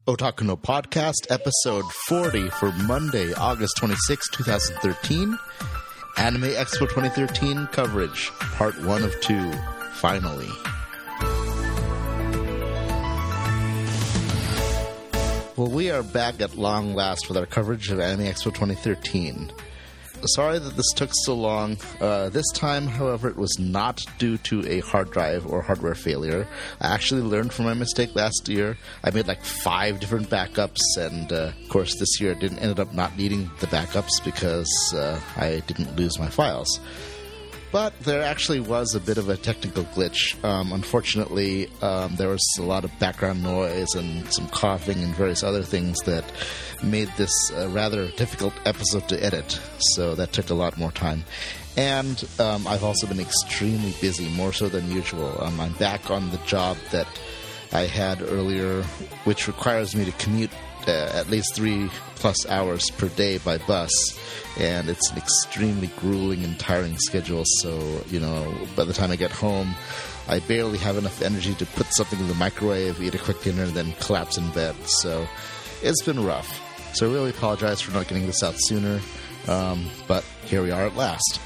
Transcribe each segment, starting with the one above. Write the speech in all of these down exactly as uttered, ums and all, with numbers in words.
Otaku no Podcast, episode forty for Monday, August twenty-sixth, twenty thirteen. Anime Expo twenty thirteen coverage, part one of two, finally. Well, we are back at long last with our coverage of Anime Expo twenty thirteen. Sorry that this took so long. Uh, this time, however, it was not due to a hard drive or hardware failure. I actually learned from my mistake last year. I made like five different backups, and uh, of course this year I didn't ended up not needing the backups because uh, I didn't lose my files. But there actually was a bit of a technical glitch. Um, unfortunately, um, there was a lot of background noise and some coughing and various other things that made this a rather difficult episode to edit. So that took a lot more time. And um, I've also been extremely busy, more so than usual. Um, I'm back on the job that I had earlier, which requires me to commute uh, at least three plus hours per day by bus. And it's an extremely grueling and tiring schedule, so, you know, by the time I get home, I barely have enough energy to put something in the microwave, eat a quick dinner, and then collapse in bed. So it's been rough. So I really apologize for not getting this out sooner, um, but here we are at last.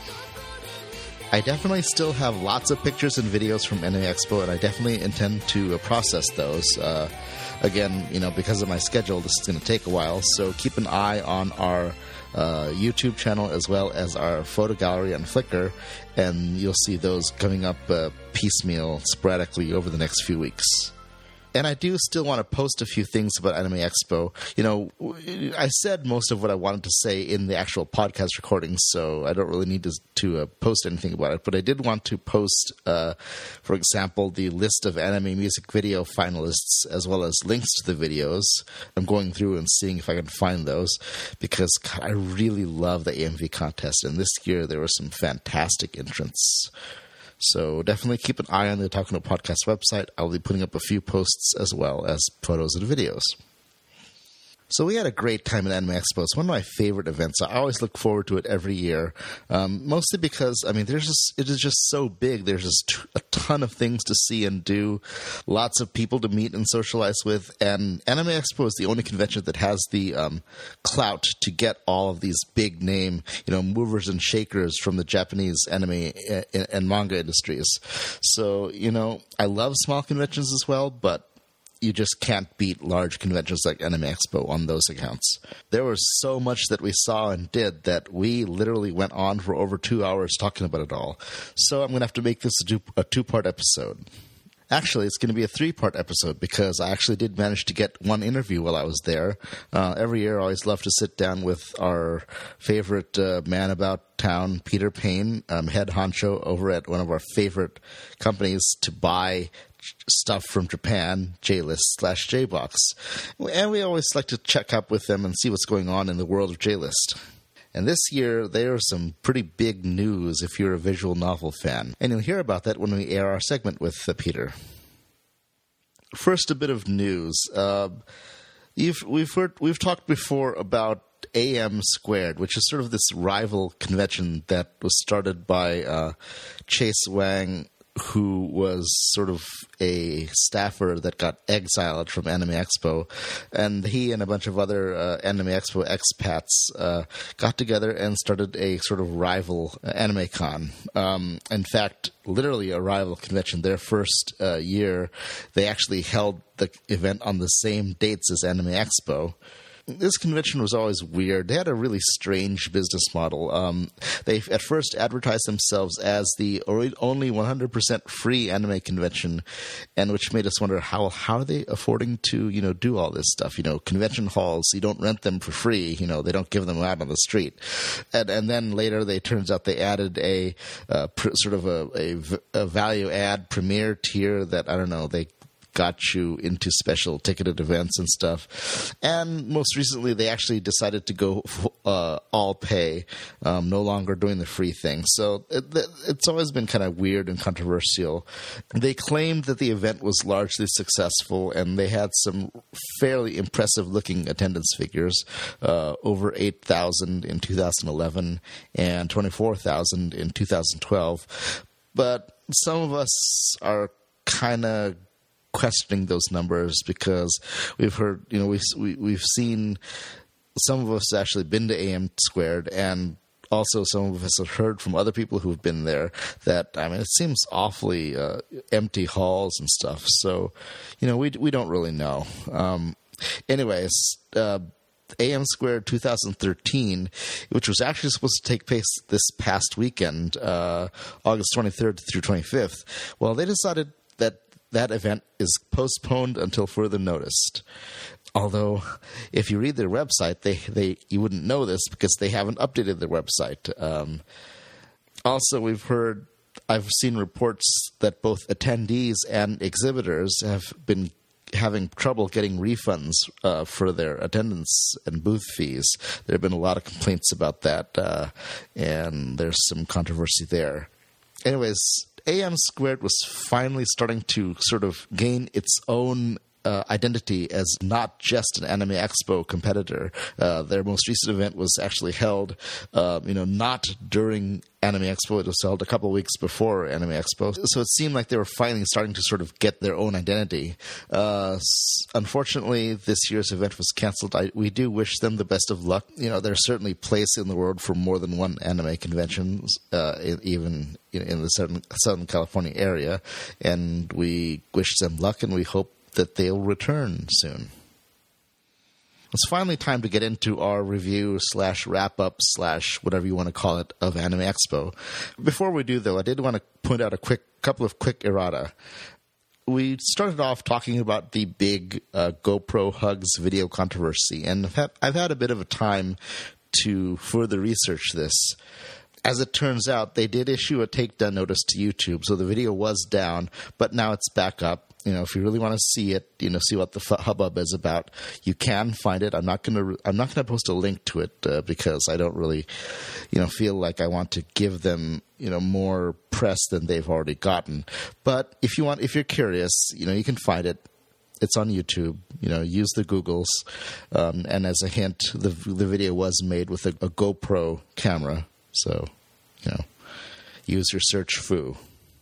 I definitely still have lots of pictures and videos from Anime Expo, and I definitely intend to uh, process those. Uh, again, you know, because of my schedule, this is going to take a while, so keep an eye on our Uh, YouTube channel as well as our photo gallery on Flickr, and you'll see those coming up uh, piecemeal sporadically over the next few weeks. And I do still want to post a few things about Anime Expo. You know, I said most of what I wanted to say in the actual podcast recording, so I don't really need to, to uh, post anything about it. But I did want to post, uh, for example, the list of anime music video finalists, as well as links to the videos. I'm going through and seeing if I can find those, because God, I really love the A M V contest. And this year there were some fantastic entrants. So definitely keep an eye on the Otaku no Podcast website. I'll be putting up a few posts as well as photos and videos. So we had a great time at Anime Expo. It's one of my favorite events. I always look forward to it every year, um, mostly because, I mean, there's just, it is just so big. There's just a ton of things to see and do, lots of people to meet and socialize with, and Anime Expo is the only convention that has the um, clout to get all of these big-name, you know, movers and shakers from the Japanese anime and manga industries. So, you know, I love small conventions as well, but you just can't beat large conventions like Anime Expo on those accounts. There was so much that we saw and did that we literally went on for over two hours talking about it all. So I'm going to have to make this a, two, a two-part episode. Actually, it's going to be a three-part episode because I actually did manage to get one interview while I was there. Uh, every year I always love to sit down with our favorite uh, man about town, Peter Payne, um, head honcho over at one of our favorite companies to buy stuff from Japan, J-List slash J-Box. And we always like to check up with them and see what's going on in the world of J-List. And this year, there's some pretty big news if you're a visual novel fan. And you'll hear about that when we air our segment with uh, Peter. First, a bit of news. Uh, you've, we've, heard, we've talked before about A M Squared, which is sort of this rival convention that was started by uh, Chase Wang, who was sort of a staffer that got exiled from Anime Expo. And he and a bunch of other uh, Anime Expo expats uh, got together and started a sort of rival uh, Anime Con. Um, in fact, literally a rival convention. Their first uh, year, they actually held the event on the same dates as Anime Expo. This convention was always weird. They had a really strange business model. Um, they at first advertised themselves as the only one hundred percent free anime convention, and which made us wonder how how are they affording to you know do all this stuff? You know, convention halls, you don't rent them for free. You know, they don't give them out on the street. And and then later, they turns out they added a uh, pr- sort of a, a, a value add premier tier that I don't know they. got you into special ticketed events and stuff. And most recently, they actually decided to go uh, all pay, um, no longer doing the free thing. So it, it's always been kind of weird and controversial. They claimed that the event was largely successful, and they had some fairly impressive-looking attendance figures, uh, over eight thousand in two thousand eleven and twenty-four thousand in two thousand twelve. But some of us are kind of questioning those numbers because we've heard, you know, we've we, we've seen some of us actually been to A M Squared, and also some of us have heard from other people who've been there that, I mean, it seems awfully uh, empty halls and stuff. So, you know, we we don't really know. Um, anyways, uh, A M Squared twenty thirteen, which was actually supposed to take place this past weekend, uh, August twenty-third through twenty-fifth, well, they decided that that event is postponed until further notice. Although, if you read their website, they, they you wouldn't know this because they haven't updated their website. Um, also, we've heard, I've seen reports that both attendees and exhibitors have been having trouble getting refunds uh, for their attendance and booth fees. There have been a lot of complaints about that, uh, and there's some controversy there. Anyways, A M Squared was finally starting to sort of gain its own Uh, identity as not just an Anime Expo competitor. Uh, their most recent event was actually held, uh, you know, not during Anime Expo. It was held a couple of weeks before Anime Expo. So it seemed like they were finally starting to sort of get their own identity. Uh, unfortunately, this year's event was canceled. I, we do wish them the best of luck. You know, there's certainly place in the world for more than one anime convention, uh, even in the Southern, Southern California area. And we wish them luck, and we hope that they'll return soon. It's finally time to get into our review slash wrap-up slash whatever you want to call it of Anime Expo. Before we do, though, I did want to point out a quick couple of quick errata. We started off talking about the big uh, GoPro Hugs video controversy, and I've had, I've had a bit of a time to further research this. As it turns out, they did issue a takedown notice to YouTube, so the video was down, but now it's back up. You know, if you really want to see it, you know, see what the hubbub is about, you can find it. I'm not going to. I'm not going to post a link to it uh, because I don't really, you know, feel like I want to give them, you know, more press than they've already gotten. But if you want, if you're curious, you know, you can find it. It's on YouTube. You know, use the Googles. Um, and as a hint, the the video was made with a, a GoPro camera, so you know, use your search foo.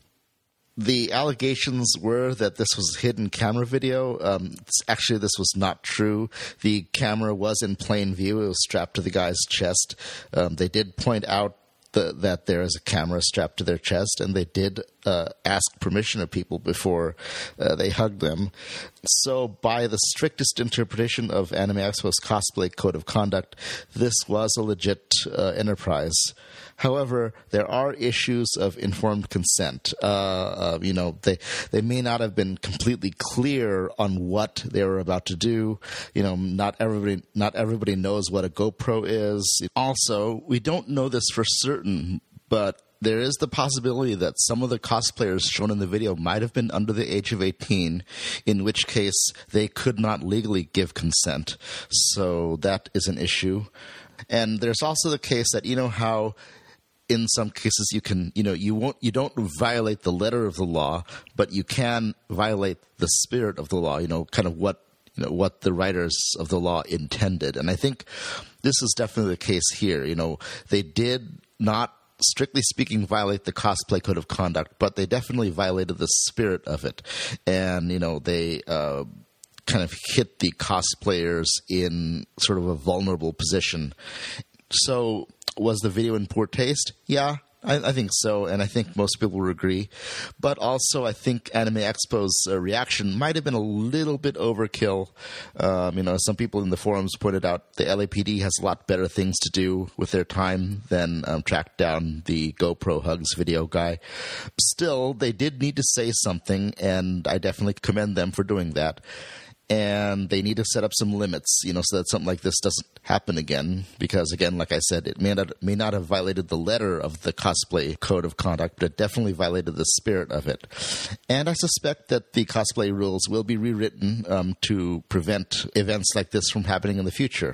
The allegations were that this was hidden camera video. Um, actually, this was not true. The camera was in plain view. It was strapped to the guy's chest. Um, they did point out the, that there is a camera strapped to their chest, and they did uh, ask permission of people before uh, they hugged them. So by the strictest interpretation of Anime Expo's cosplay code of conduct, this was a legit uh, enterprise. However, there are issues of informed consent. Uh, uh, you know, they they may not have been completely clear on what they were about to do. You know, not everybody not everybody knows what a GoPro is. Also, we don't know this for certain, but there is the possibility that some of the cosplayers shown in the video might have been under the age of eighteen, in which case they could not legally give consent. So that is an issue. And there's also the case that, you know how in some cases you can, you know, you won't, you don't violate the letter of the law, but you can violate the spirit of the law, you know, kind of what, you know, what the writers of the law intended. And I think this is definitely the case here. You know, they did not, strictly speaking, violate the cosplay code of conduct, but they definitely violated the spirit of it. And, you know, they, uh, kind of hit the cosplayers in sort of a vulnerable position. So, was the video in poor taste? Yeah, I, I think so, and I think most people would agree. But also, I think Anime Expo's uh, reaction might have been a little bit overkill. Um, you know, some people in the forums pointed out the L A P D has a lot better things to do with their time than um, track down the GoPro Hugs video guy. Still, they did need to say something, and I definitely commend them for doing that. And they need to set up some limits, you know, so that something like this doesn't happen again. Because, again, like I said, it may not may not have violated the letter of the cosplay code of conduct, but it definitely violated the spirit of it. And I suspect that the cosplay rules will be rewritten um, to prevent events like this from happening in the future.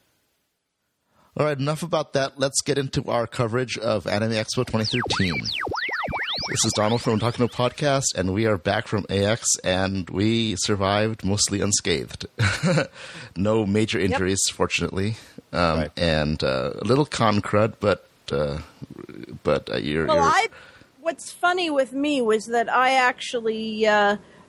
All right, enough about that. Let's get into our coverage of Anime Expo twenty thirteen. This is Donald from Talking to Podcast, and we are back from A X, and we survived mostly unscathed. No major injuries, yep. Fortunately, um, right. and uh, a little con crud, but uh, but uh, you're. Well, you're... I. What's funny with me was that I actually uh,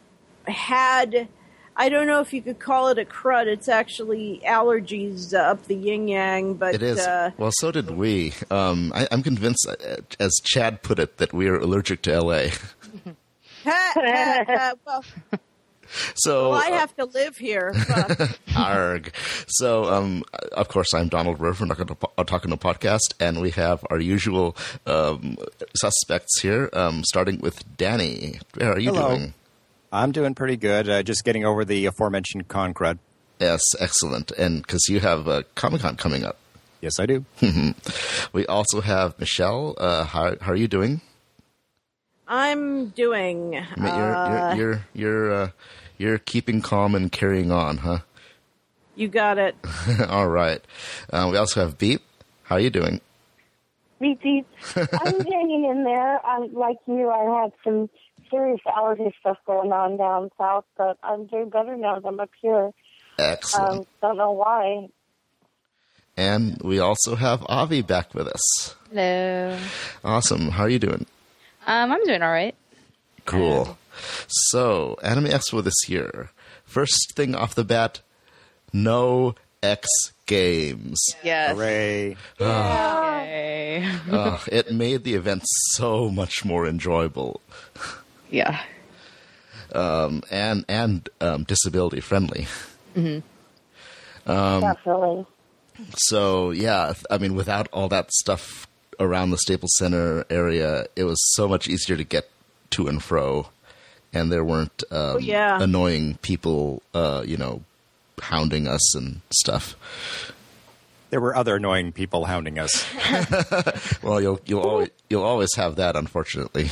had, I don't know if you could call it a crud. It's actually allergies uh, up the yin yang. But it is. Uh, well, so did we. Um, I, I'm convinced, uh, as Chad put it, that we are allergic to L A. ha, ha, ha, well, so well, I have to live here. But. Arg. So, um, of course, I'm Donald Rowe from Talking No Podcast, and we have our usual um, suspects here, um, starting with Danny. How are you Hello. doing? I'm doing pretty good. Uh, just getting over the aforementioned con crud. Yes, excellent. And because you have uh, Comic-Con coming up. Yes, I do. We also have Michelle. Uh, how, how are you doing? I'm doing. You're you're you're you're, uh, you're keeping calm and carrying on, huh? You got it. All right. Uh, we also have Beep. How are you doing? Beep, beep. I'm hanging in there. I'm like you. I had some serious allergy stuff going on down south, but I'm doing better now that I'm up here. Excellent. Um, don't know why. And we also have Avi back with us. Hello. Awesome. How are you doing? Um, I'm doing all right. Cool. So, Anime Expo this year. First thing off the bat, no X Games. Yes. Hooray. Okay. uh, it made the event so much more enjoyable. Yeah. Um, and and um, disability friendly. Mm-hmm. Um, Definitely. So, yeah, I mean, without all that stuff around the Staples Center area, it was so much easier to get to and fro. And there weren't um, oh, yeah. annoying people, uh, you know, hounding us and stuff. There were other annoying people hounding us. Well, you'll you'll always you'll always have that, unfortunately.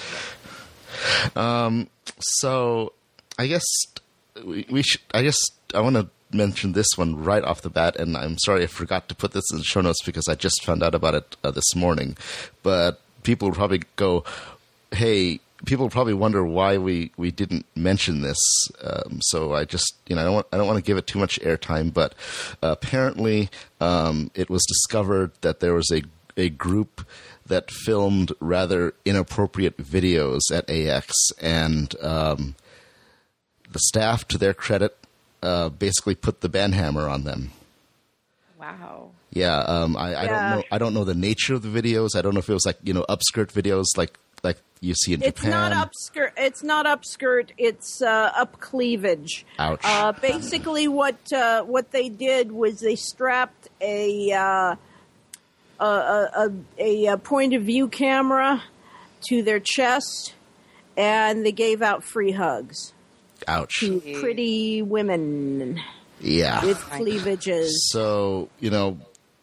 um. So, I guess we, we should. I just I want to mention this one right off the bat, and I'm sorry I forgot to put this in the show notes because I just found out about it uh, this morning. But people will probably go, "Hey." People probably wonder why we, we didn't mention this. Um, so I just, you know, I don't want, I don't want to give it too much airtime, but uh, apparently um, it was discovered that there was a, a group that filmed rather inappropriate videos at A X, and um, the staff, to their credit, uh, basically put the banhammer on them. Wow. Yeah, um, I, I Yeah. don't know. I don't know the nature of the videos. I don't know if it was like, you know, upskirt videos, like like you see in It's Japan. not upskirt. It's not upskirt. It's uh, up cleavage. Ouch. Uh, basically, what uh, what they did was they strapped a uh, a, a, a, a point of view camera to their chest, and they gave out free hugs Ouch. to pretty women Yeah. with cleavages. So, you know,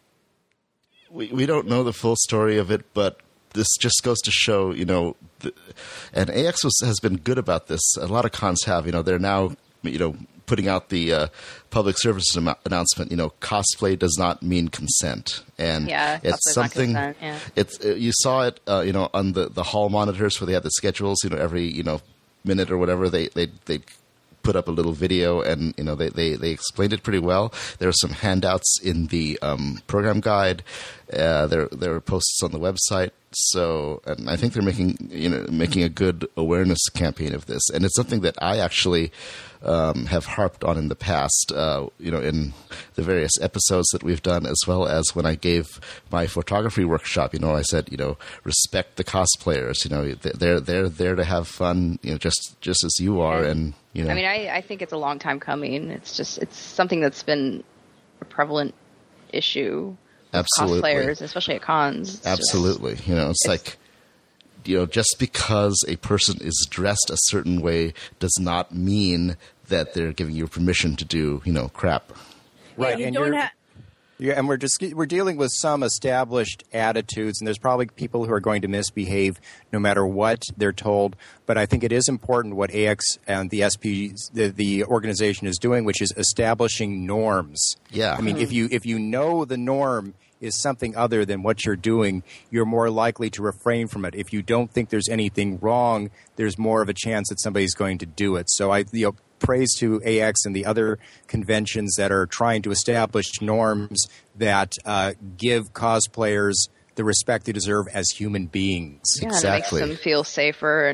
we we don't know the full story of it, but this just goes to show, you know, the, and A X was, has been good about this. A lot of cons have, you know, they're now, you know, putting out the uh, public service am- announcement. You know, cosplay does not mean consent, and Yeah, it's cosplay's not something. consent, yeah. It's uh, you saw it, uh, you know, on the the hall monitors where they had the schedules. You know, every you know minute or whatever they they they. put up a little video, and you know they, they, they explained it pretty well. There are some handouts in the um, program guide. Uh, there there are posts on the website. So, and I think they're making you know making a good awareness campaign of this, and it's something that I actually um, have harped on in the past. Uh, you know, in the various episodes that we've done, as well as when I gave my photography workshop. You know, I said, you know, respect the cosplayers. You know, they're they're there to have fun. You know, just just as you are, and you know. I mean, I, I think it's a long time coming. It's just it's something that's been a prevalent issue. Absolutely. Cosplayers, especially at cons. It's Absolutely. just- you know, it's, it's- like, you know, just because a person is dressed a certain way does not mean that they're giving you permission to do, you know, crap. Right, you and don't you're, have. yeah, and we're just we're dealing with some established attitudes, and there's probably people who are going to misbehave no matter what they're told. But I think it is important what A X and the S P, the, the organization, is doing, which is establishing norms. Yeah. I mean, if you if you know the norm is something other than what you're doing, you're more likely to refrain from it. If you don't think there's anything wrong, there's more of a chance that somebody's going to do it. So I, you know, praise to A X and the other conventions that are trying to establish norms that uh, give cosplayers the respect they deserve as human beings. Yeah, Exactly. and it makes them feel safer, and it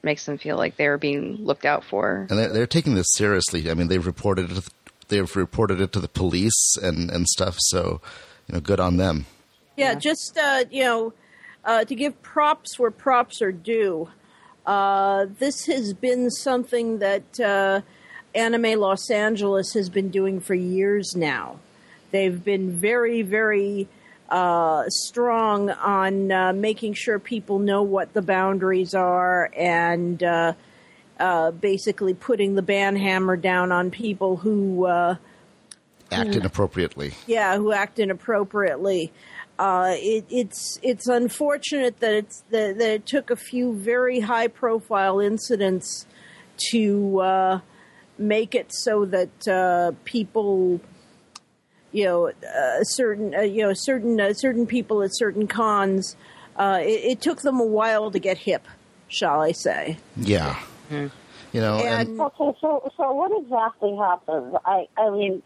makes them feel like they're being looked out for. And they're, they're taking this seriously. I mean, they've reported it. They've reported it to the police and, and stuff. So, you know, good on them. Yeah, just uh, you know, uh, to give props where props are due. Uh, this has been something that uh, Anime Los Angeles has been doing for years now. They've been very, very uh, strong on uh, making sure people know what the boundaries are and uh, uh, basically putting the ban hammer down on people who uh, act inappropriately. Yeah, who act inappropriately. Uh, it, it's it's unfortunate that it's that, that it took a few very high profile incidents to uh, make it so that uh, people, you know, uh, certain uh, you know certain uh, certain people at certain cons, uh, it, it took them a while to get hip, shall I say? Yeah, mm. you know. And, and okay, so so what exactly happened? I I mean.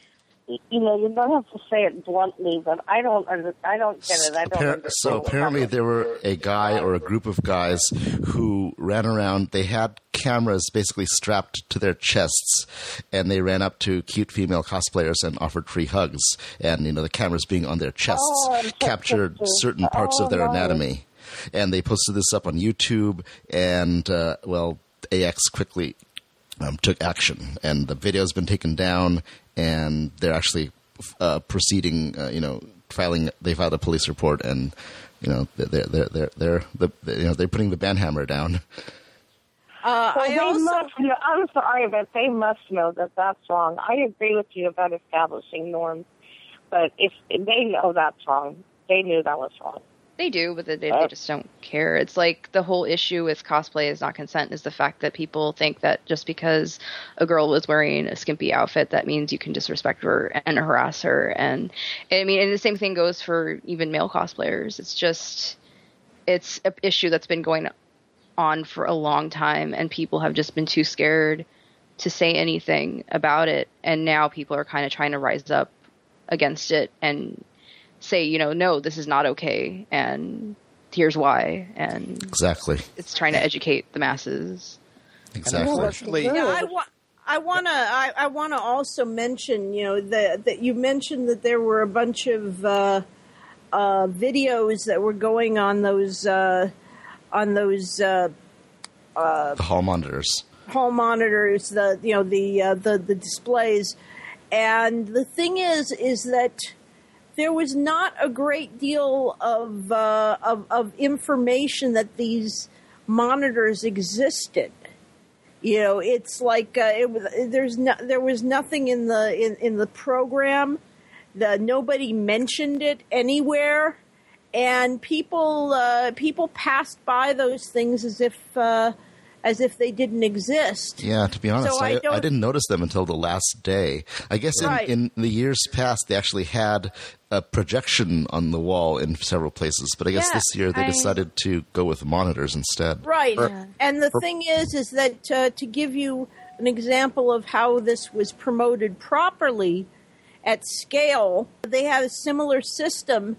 You know, you don't have to say it bluntly, but I don't, under, I don't get it. I don't Appar- understand. So apparently there were a guy or a group of guys who ran around. They had cameras basically strapped to their chests, and they ran up to cute female cosplayers and offered free hugs. And, you know, the cameras being on their chests oh, captured certain parts oh, of their nice. anatomy. And they posted this up on YouTube, and, uh, well, A X quickly um, took action. And the video's been taken down, and they're actually uh, proceeding, uh, you know, filing. They filed a police report, and you know, they're they're they're they're, they're, they're you know they're putting the ban hammer down. Uh, so I they also, must know, I'm sorry, but they must know that that's wrong. I agree with you about establishing norms, but if they know that's wrong, they knew that was wrong. They do, but they, they just don't care. It's like the whole issue with cosplay is not consent is the fact that people think that just because a girl is wearing a skimpy outfit, that means you can disrespect her and harass her. And I mean, and the same thing goes for even male cosplayers. It's just, it's an issue that's been going on for a long time, and people have just been too scared to say anything about it. And now people are kind of trying to rise up against it and say, you know, no, this is not okay, and here's why. And exactly, it's trying to educate the masses. Exactly. Unfortunately, yeah, I, wa- I want to. I, I want to also mention, you know, that that you mentioned that there were a bunch of uh, uh, videos that were going on those uh, on those uh, uh, the hall monitors, hall monitors, the you know the uh, the the displays, and the thing is, is that there was not a great deal of, uh, of of information that these monitors existed. You know, it's like uh, it was. There's no, there was nothing in the in, in the program. The nobody mentioned it anywhere, and people uh, people passed by those things as if uh, as if they didn't exist. Yeah, to be honest, So I I, don't- I didn't notice them until the last day. I guess in, Right. in the years past, they actually had a projection on the wall in several places, but I guess Yeah, this year they I- decided to go with monitors instead. Right. Yeah. And the thing is, is that uh, to give you an example of how this was promoted properly at scale, they have a similar system,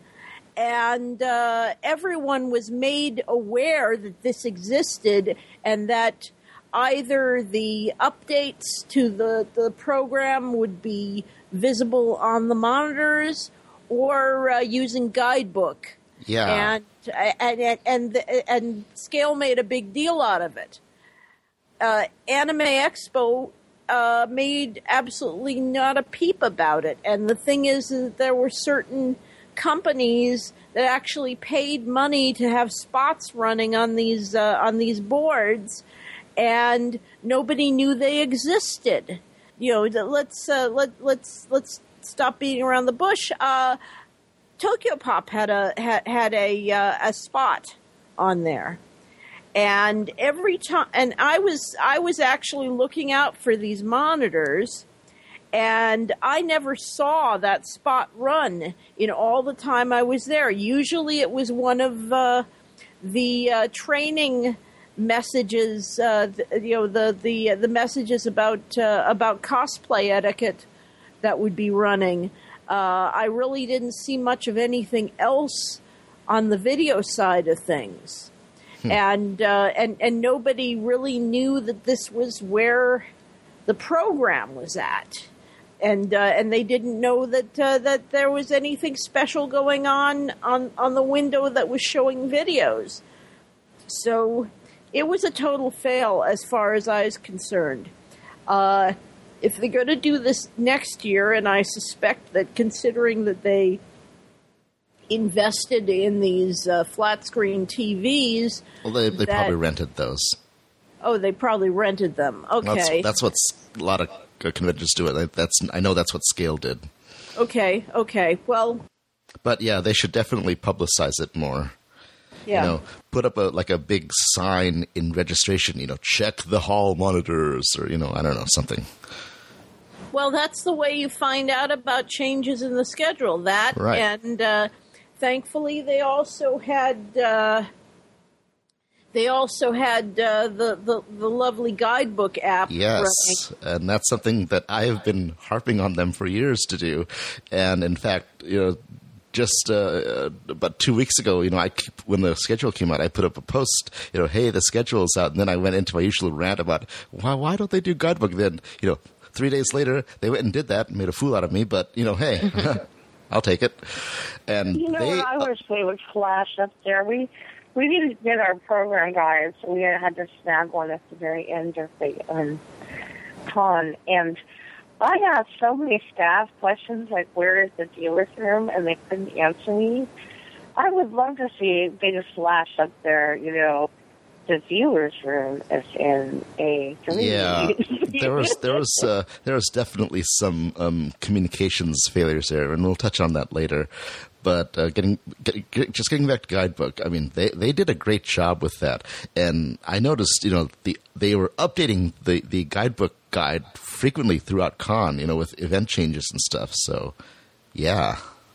and uh, everyone was made aware that this existed and that either the updates to the, the program would be visible on the monitors or uh, using guidebook. Yeah. And and and and, and Scale made a big deal out of it. Uh, Anime Expo uh, made absolutely not a peep about it. And the thing is that there were certain companies that actually paid money to have spots running on these uh, on these boards, and nobody knew they existed. You know, th- let's uh, let let's let's stop beating around the bush. Uh, Tokyo Pop had a had, had a uh, a spot on there, and every time, and I was I was actually looking out for these monitors, and I never saw that spot run in all the time I was there. Usually, it was one of uh, the uh, training messages, uh, th- you know, the the the messages about uh, about cosplay etiquette that would be running. Uh, I really didn't see much of anything else on the video side of things. Hmm. And, uh, and, and nobody really knew that this was where the program was at. And, uh, and they didn't know that, uh, that there was anything special going on, on on the window that was showing videos. So it was a total fail as far as I was concerned. Uh, if they're going to do this next year, and I suspect that considering that they invested in these uh, flat screen T Vs. Well, they, they that, probably rented those. Oh, they probably rented them. Okay. That's, that's what a lot of conventions do. It. That's I know that's what Scale did. Okay, okay. Well. But yeah, they should definitely publicize it more. Yeah. You know, put up a like a big sign in registration. You know, check the hall monitors, or you know, I don't know, something. Well, that's the way you find out about changes in the schedule. That right. and. Uh, Thankfully, they also had uh, they also had uh, the, the the lovely guidebook app. Yes, running. And that's something that I have been harping on them for years to do. And in fact, you know, just uh, about two weeks ago, you know, I when the schedule came out, I put up a post. You know, hey, the schedule is out, and then I went into my usual rant about why why don't they do guidebook? Then you know, three days later, they went and did that, and made a fool out of me. But you know, hey. I'll take it. And you know they, what I wish they would flash up there? We we didn't get our program guides, so we had to snag one at the very end of the um, con. And I asked so many staff questions, like where is the dealer's room, and they couldn't answer me. I would love to see they just flash up there, you know, the dealer's room as in a three. Yeah, there was there was uh, there was definitely some um, communications failures there, and we'll touch on that later. But uh, getting get, get, just getting back to guidebook, I mean, they, they did a great job with that, and I noticed, you know, the they were updating the, the guidebook guide frequently throughout con, you know, with event changes and stuff. So, yeah,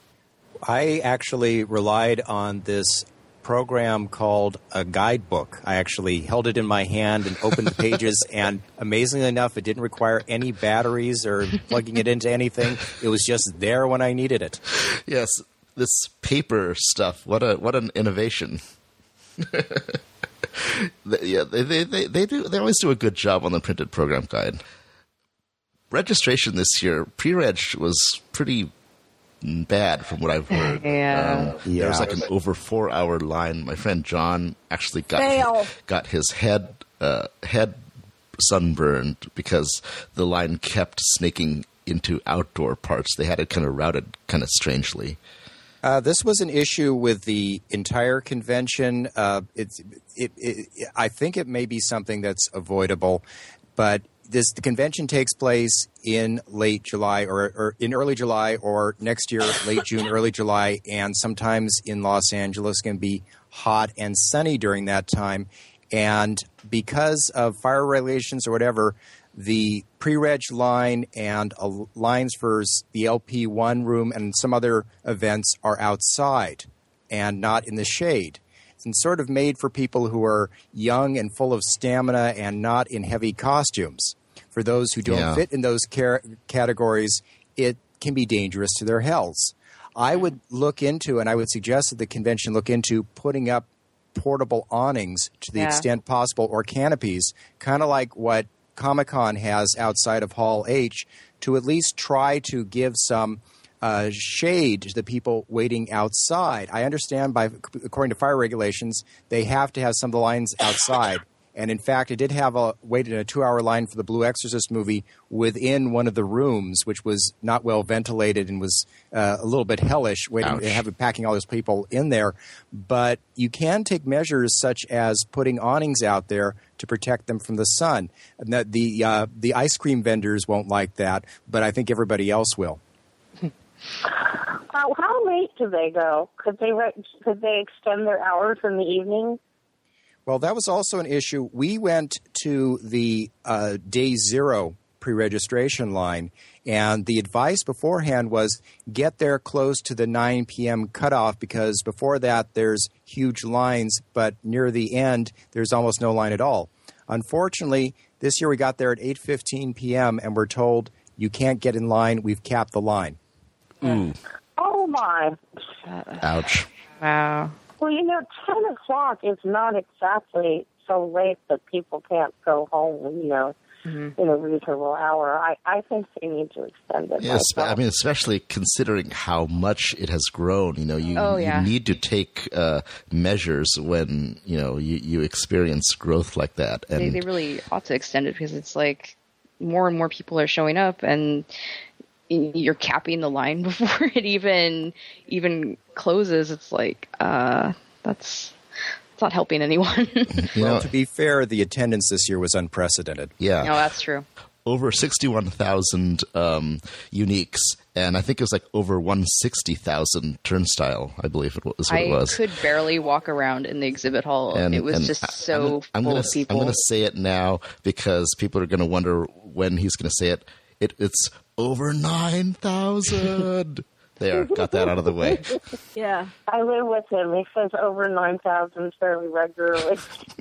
I actually relied on this program called a guidebook. I actually held it in my hand and opened the pages, and amazingly enough, it didn't require any batteries or plugging it into anything. It was just there when I needed it. Yes, this paper stuff. What a what an innovation! Yeah, they, they they they do. They always do a good job on the printed program guide. Registration this year, pre-reg was pretty bad from what I've heard. Yeah. Um, yeah. There was like an over four hour line. My friend John actually got Fail. got his head uh, head sunburned because the line kept snaking into outdoor parts. They had it kind of routed kind of strangely. Uh, this was an issue with the entire convention. Uh, it, it, it, I think it may be something that's avoidable, but this the convention takes place in late July or, or in early July or next year, late June, early July, and sometimes in Los Angeles can be hot and sunny during that time. And because of fire regulations or whatever, the pre-reg line and uh, lines for the L P one room and some other events are outside and not in the shade. It's sort of made for people who are young and full of stamina and not in heavy costumes. For those who don't yeah. fit in those car- categories, it can be dangerous to their healths. I would look into, and I would suggest that the convention look into putting up portable awnings to the yeah. extent possible, or canopies, kind of like what Comic-Con has outside of Hall H, to at least try to give some uh, shade to the people waiting outside. I understand, by according to fire regulations, they have to have some of the lines outside. And in fact, I did have a waited in a two-hour line for the Blue Exorcist movie within one of the rooms, which was not well ventilated and was uh, a little bit hellish, waiting to have packing all those people in there. But you can take measures such as putting awnings out there to protect them from the sun. And the the, uh, the ice cream vendors won't like that, but I think everybody else will. Uh, how late do they go? Could they re- could they extend their hours in the evening? Well, that was also an issue. We went to the uh, day zero pre-registration line, and the advice beforehand was get there close to the nine p.m. cutoff, because before that there's huge lines, but near the end there's almost no line at all. Unfortunately, this year we got there at eight fifteen p.m. and we're told you can't get in line. We've capped the line. Ooh. Oh, my. Ouch. Wow. Well, you know, ten o'clock is not exactly so late that people can't go home, you know, mm-hmm. in a reasonable hour. I, I think they need to extend it. Yes, I mean, especially considering how much it has grown. You know, you, oh, yeah. you need to take uh, measures when, you know, you, you experience growth like that. And they, they really ought to extend it because it's like more and more people are showing up and you're capping the line before it even even closes. It's like, uh, that's... It's not helping anyone. You know, well, to be fair, the attendance this year was unprecedented. Yeah. No, that's true. Over sixty-one thousand um, uniques, and I think it was like over one hundred sixty thousand turnstile, I believe it was what I it was. I could barely walk around in the exhibit hall. And, it was just I, so I'm, I'm full gonna, of people. I'm going to say it now because people are going to wonder when he's going to say it. it. It's over nine thousand. There, got that out of the way. Yeah. I live with him. He says over nine thousand fairly regularly.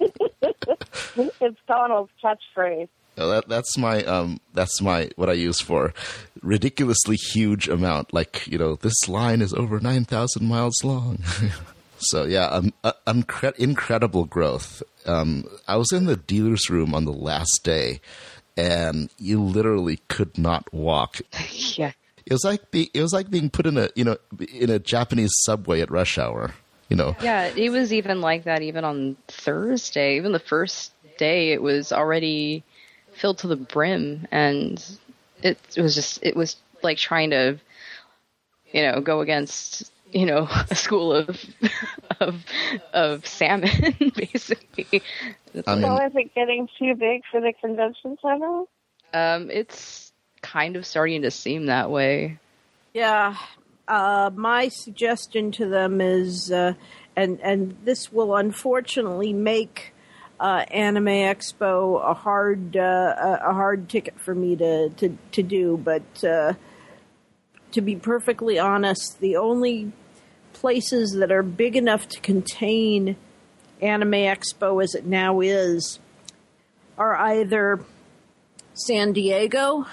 It's Donald's catchphrase. No, that, that's my um, that's my what I use for ridiculously huge amount. Like, you know, this line is over nine thousand miles long. So yeah, um, uh, incre- incredible growth. Um, I was in the dealer's room on the last day, and you literally could not walk. Yeah. It was like be, it was like being put in a you know in a Japanese subway at rush hour. You know. Yeah, it was even like that even on Thursday. Even the first day, it was already filled to the brim, and it, it was just it was like trying to, you know, go against you know a school of of of salmon, basically. I mean, so is it getting too big for the convention center? Um, it's kind of starting to seem that way. Yeah. Uh, my suggestion to them is, uh, and and this will unfortunately make uh, Anime Expo a hard uh, a hard ticket for me to to, to do. But uh, to be perfectly honest, the only places that are big enough to contain Anime Expo as it now is are either San Diego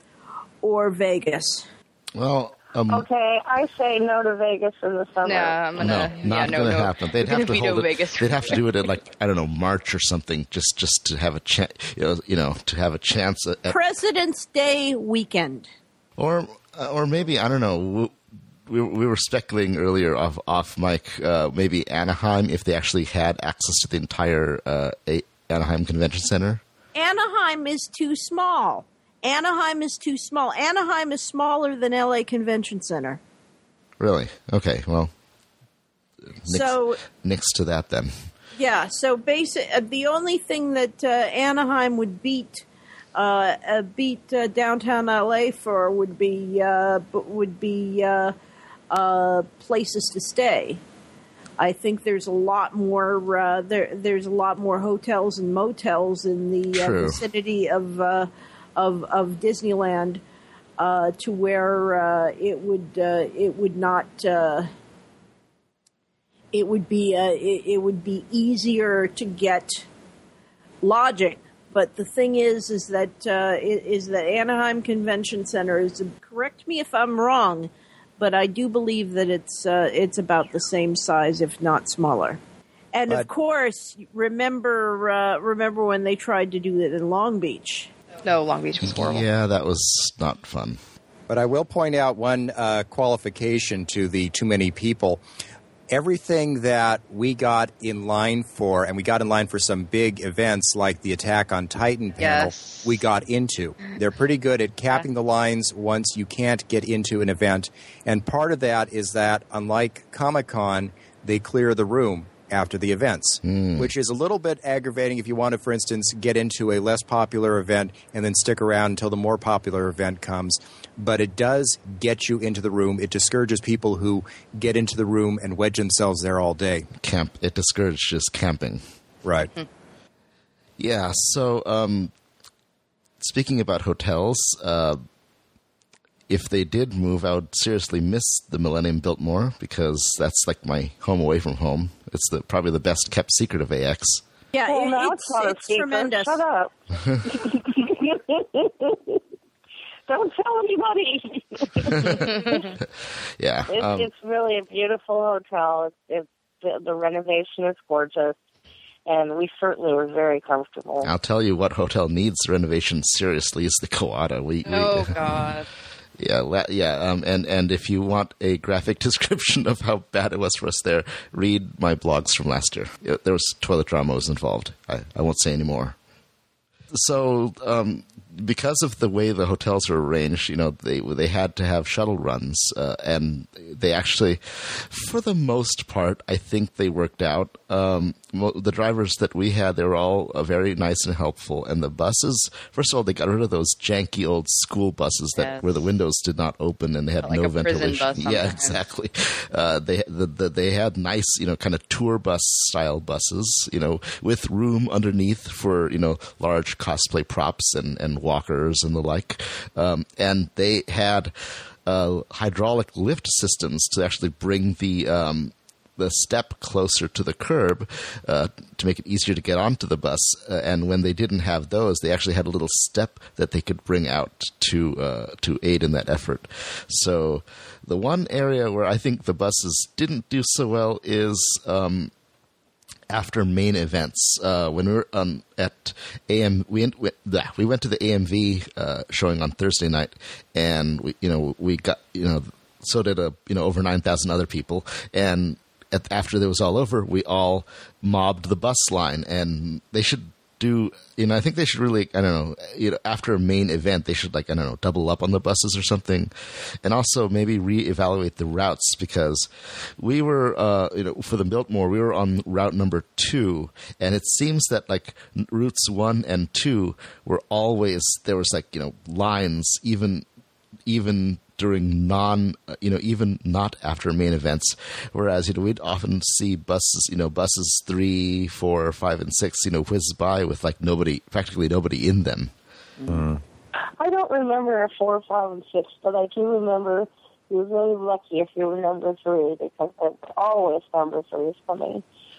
or Vegas. Well, um, okay, I say no to Vegas in the summer. No, I'm gonna. no, Yeah, not no, going to no. happen. They'd have to veto hold it. Vegas. They'd have to do it at like I don't know March or something, just just to have a chance. You know, you know, to have a chance at, at President's Day weekend, or uh, or maybe I don't know. We, we were speculating earlier off off mic. Uh, maybe Anaheim, if they actually had access to the entire uh, Anaheim Convention Center. Anaheim is too small. Anaheim is too small. Anaheim is smaller than L A Convention Center. Really? Okay. Well, next, so next to that then. Yeah. So basic. Uh, the only thing that uh, Anaheim would beat uh, uh, beat uh, downtown L A for would be uh, would be uh, uh, places to stay. I think there's a lot more uh, there. There's a lot more hotels and motels in the uh, vicinity of. Uh, Of, of Disneyland uh, to where uh, it would uh, it would not uh, it would be uh, it, it would be easier to get lodging. But the thing is, is that uh, is that Anaheim Convention Center is. Correct me if I'm wrong, but I do believe that it's uh, it's about the same size, if not smaller. And but, of course, remember uh, remember when they tried to do it in Long Beach. No, Long Beach was horrible. Yeah, that was not fun. But I will point out one uh, qualification to the too many people. Everything that we got in line for, and we got in line for some big events like the Attack on Titan panel, yes. we got into. They're pretty good at capping yeah. the lines once you can't get into an event. And part of that is that, unlike Comic-Con, they clear the room after the events, mm. which is a little bit aggravating if you want to, for instance, get into a less popular event and then stick around until the more popular event comes. But it does get you into the room. It discourages people who get into the room and wedge themselves there all day. Camp. It discourages camping. Right. Hmm. Yeah, so um, speaking about hotels, uh, if they did move, I would seriously miss the Millennium Biltmore because that's like my home away from home. It's the probably the best kept secret of A X. Yeah, well, it, now it's, it's, it's tremendous. Shut up. Don't tell anybody. Yeah. It's, um, it's really a beautiful hotel. It's, it's The, the renovation is gorgeous, and we certainly were very comfortable. I'll tell you what hotel needs renovation seriously is the Kawada. We, oh, we, God. Yeah, la- yeah, um, and, and if you want a graphic description of how bad it was for us there, read my blogs from last year. It, there was toilet drama was involved. I, I won't say any more. So, um, because of the way the hotels are arranged, you know, they they had to have shuttle runs, uh, and they actually, for the most part, I think they worked out. Um, the drivers that we had, they were all uh, very nice and helpful, and the buses, first of all, they got rid of those janky old school buses that yes. where the windows did not open and they had like no a prison ventilation. bus Yeah, sometimes. exactly. Uh, they the, the, they had nice, you know, kind of tour bus style buses, you know, with room underneath for, you know, large cosplay props and, and walkers and the like. Um, and they had uh, hydraulic lift systems to actually bring the um, the step closer to the curb uh, to make it easier to get onto the bus. Uh, and when they didn't have those, they actually had a little step that they could bring out to uh, to aid in that effort. So the one area where I think the buses didn't do so well is um, after main events. Uh, when we were um, at A M, we, we we went to the A M V uh, showing on Thursday night, and we you know we got you know so did a you know over nine thousand other people, and At, after it was all over, we all mobbed the bus line, and they should do, you know, I think they should really, I don't know, you know, after a main event, they should, like, I don't know, double up on the buses or something, and also maybe reevaluate the routes, because we were, uh, you know, for the Biltmore, we were on route number two, and it seems that, like, routes one and two were always, there was, like, you know, lines, even, even during non, you know, even not after main events, whereas, you know, we'd often see buses, you know, buses three, four, five, and six, you know, whiz by with like nobody, practically nobody in them. Mm. I don't remember a four, five, and six, but I do remember you were really lucky if you were number three, because there's always number threes coming.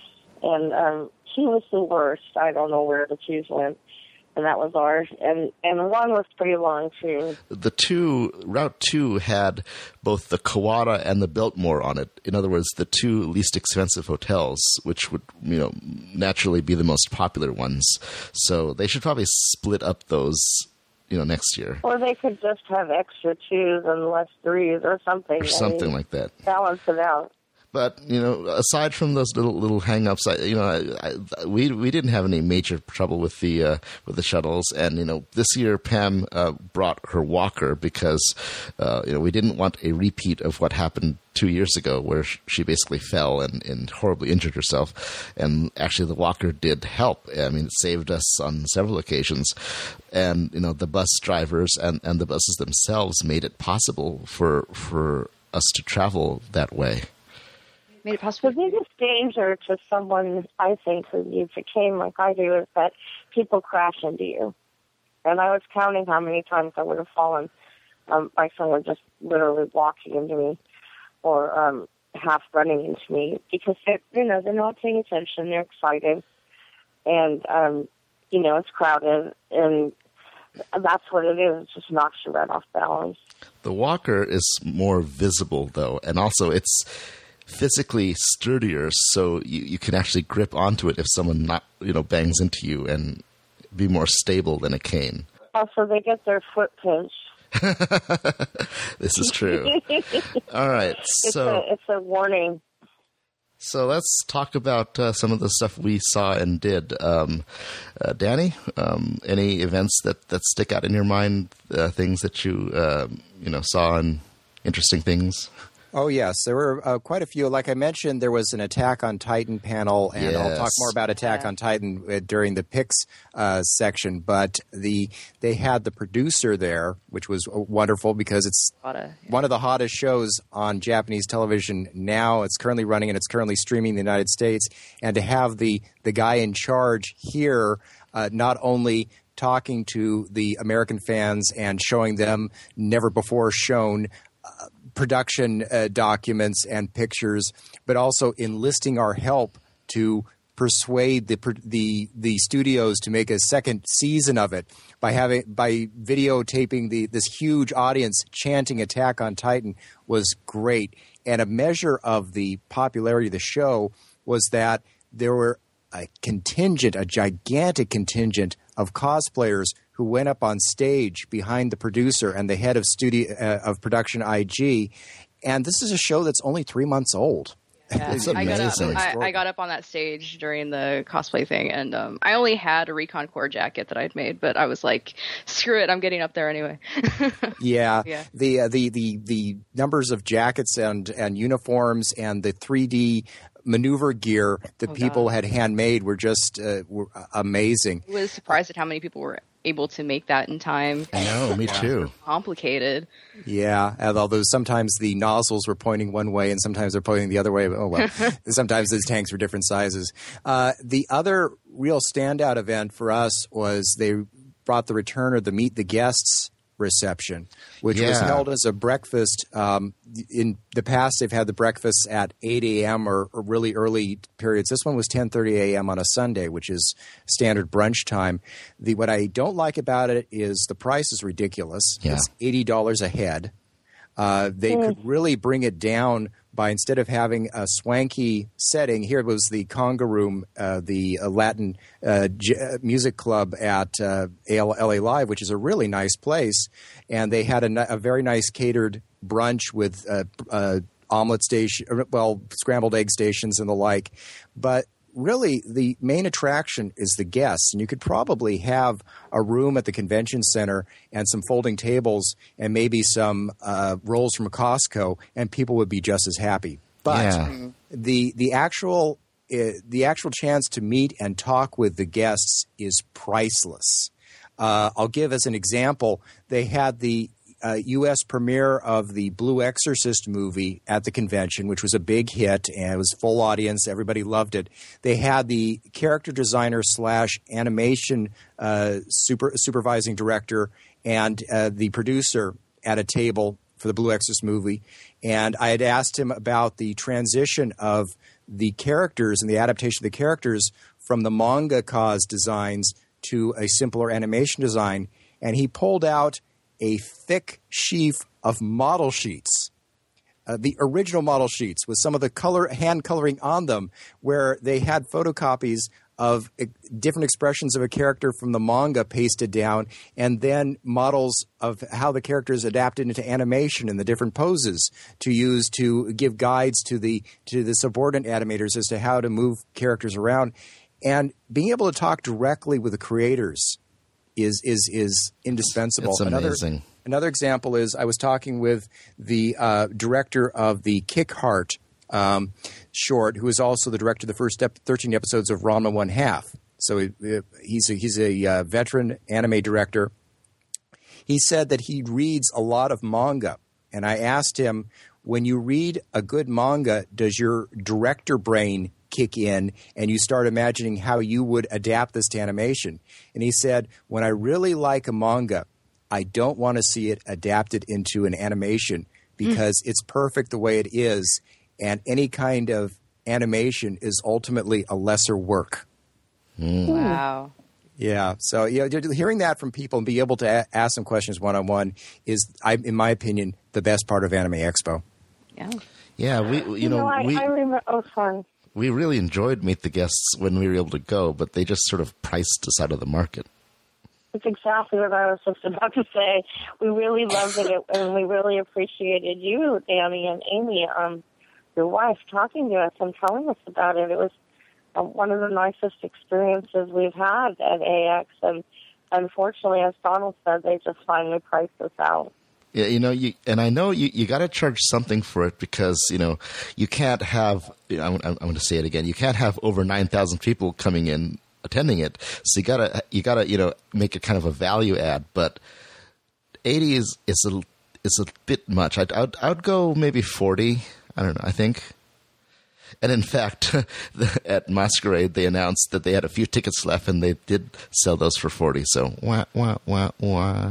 And um, he was the worst. I don't know where the twos went. And that was ours. And and one was pretty long, too. The two, Route two had both the Kawada and the Biltmore on it. In other words, the two least expensive hotels, which would, you know, naturally be the most popular ones. So they should probably split up those, you know, next year. Or they could just have extra twos and less threes or something. Or something I mean, like that. Balance it out. But, you know, aside from those little little hang-ups, I, you know, I, I, we we didn't have any major trouble with the uh, with the shuttles. And, you know, this year Pam uh, brought her walker because, uh, you know, we didn't want a repeat of what happened two years ago where she basically fell and, and horribly injured herself. And actually the walker did help. I mean, it saved us on several occasions. And, you know, the bus drivers and, and the buses themselves made it possible for for us to travel that way. Made it possible. The biggest danger to someone, I think, who you became like I do, is that people crash into you. And I was counting how many times I would have fallen um, by someone just literally walking into me or um, half running into me, because they're, you know, they're not paying attention, they're excited, and um, you know, it's crowded, and that's what it is. It just knocks you right off balance. The walker is more visible, though, and also it's physically sturdier, so you, you can actually grip onto it if someone not you know bangs into you, and be more stable than a cane. Also, they get their foot pinched. This is true. All right, It's so a, it's a warning. so let's talk about uh, some of the stuff we saw and did. Um, uh, Danny, um, any events that, that stick out in your mind? Uh, things that you uh, you know saw and interesting things. Oh, yes. There were uh, quite a few. Like I mentioned, there was an Attack on Titan panel, and Yes. I'll talk more about Attack Yeah. on Titan uh, during the picks uh, section. But the they had the producer there, which was wonderful because it's Kawada, yeah. one of the hottest shows on Japanese television now. It's currently running, and it's currently streaming in the United States. And to have the, the guy in charge here uh, not only talking to the American fans and showing them never-before-shown uh, production uh, documents and pictures, but also enlisting our help to persuade the the the studios to make a second season of it by having by videotaping the this huge audience chanting Attack on Titan was great. And a measure of the popularity of the show was that there were a contingent, a gigantic contingent of cosplayers who went up on stage behind the producer and the head of studio uh, of production I G. And this is a show that's only three months old. Yeah. It's I got, up, amazing. I, I got up on that stage during the cosplay thing, and um, I only had a Recon Core jacket that I'd made, but I was like, "Screw it, I'm getting up there anyway." yeah, yeah. The, uh, the the the numbers of jackets and and uniforms and the three D maneuver gear that oh, people God. had handmade were just uh, were amazing. I was surprised at how many people were able to make that in time. I know, me too. Complicated. Yeah, and although sometimes the nozzles were pointing one way and sometimes they're pointing the other way. Oh, well. Sometimes those tanks were different sizes. Uh, the other real standout event for us was they brought the return of the Meet the Guests reception, which yeah. was held as a breakfast. Um, in the past, they've had the breakfasts at eight a.m. Or, or really early periods. This one was ten thirty a.m. on a Sunday, which is standard brunch time. The What I don't like about it is the price is ridiculous. Yeah. It's eighty dollars a head. Uh, they mm. could really bring it down by, instead of having a swanky setting, here was the Conga Room, uh, the uh, Latin uh, j- music club at uh, L A Live, which is a really nice place. And they had a, a very nice catered brunch with uh, uh, omelet station, well, scrambled egg stations and the like. But really, the main attraction is the guests, and you could probably have a room at the convention center and some folding tables and maybe some uh, rolls from Costco, and people would be just as happy. But yeah. the the actual uh, the actual chance to meet and talk with the guests is priceless. Uh, I'll give as an example. They had the Uh, U S premiere of the Blue Exorcist movie at the convention, which was a big hit, and it was full audience. Everybody loved it. They had the character designer slash animation uh, super, supervising director and uh, the producer at a table for the Blue Exorcist movie. And I had asked him about the transition of the characters and the adaptation of the characters from the manga cause designs to a simpler animation design. And he pulled out a thick sheaf of model sheets, uh, the original model sheets with some of the color hand coloring on them, where they had photocopies of uh, different expressions of a character from the manga pasted down, and then models of how the characters adapted into animation and the different poses to use to give guides to the to the subordinate animators as to how to move characters around. And being able to talk directly with the creators is is is indispensable. It's amazing. Another, another example is I was talking with the uh, director of the Kickheart um, short, who is also the director of the first ep- thirteen episodes of Ranma One Half. So he, he's a, he's a uh, veteran anime director. He said that he reads a lot of manga, and I asked him, when you read a good manga, does your director brain kick in and you start imagining how you would adapt this to animation? And he said, when I really like a manga, I don't want to see it adapted into an animation because mm. it's perfect the way it is, and any kind of animation is ultimately a lesser work. Mm. Wow. Yeah. So, you know, hearing that from people and be able to a- ask them questions one-on-one is, I, in my opinion, the best part of Anime Expo. Yeah. Yeah, we you, you know, know, I, we I remember. Oh, sorry. we really enjoyed Meet the Guests when we were able to go, but they just sort of priced us out of the market. That's exactly what I was just about to say. We really loved it, and we really appreciated you, Danny and Amy, um, your wife, talking to us and telling us about it. It was uh, one of the nicest experiences we've had at A X, and unfortunately, as Donald said, they just finally priced us out. Yeah, you know, you, and I know you, you got to charge something for it because, you know, you can't have, you know, I'm, I'm going to say it again, you can't have over nine thousand people coming in attending it. So you got to, you got to, you know, make it kind of a value add. But eighty is, is, a, is a bit much. I'd, I'd, I'd go maybe forty. I don't know, I think. And in fact, at Masquerade, they announced that they had a few tickets left and they did sell those for forty. So, wah, wah, wah, wah.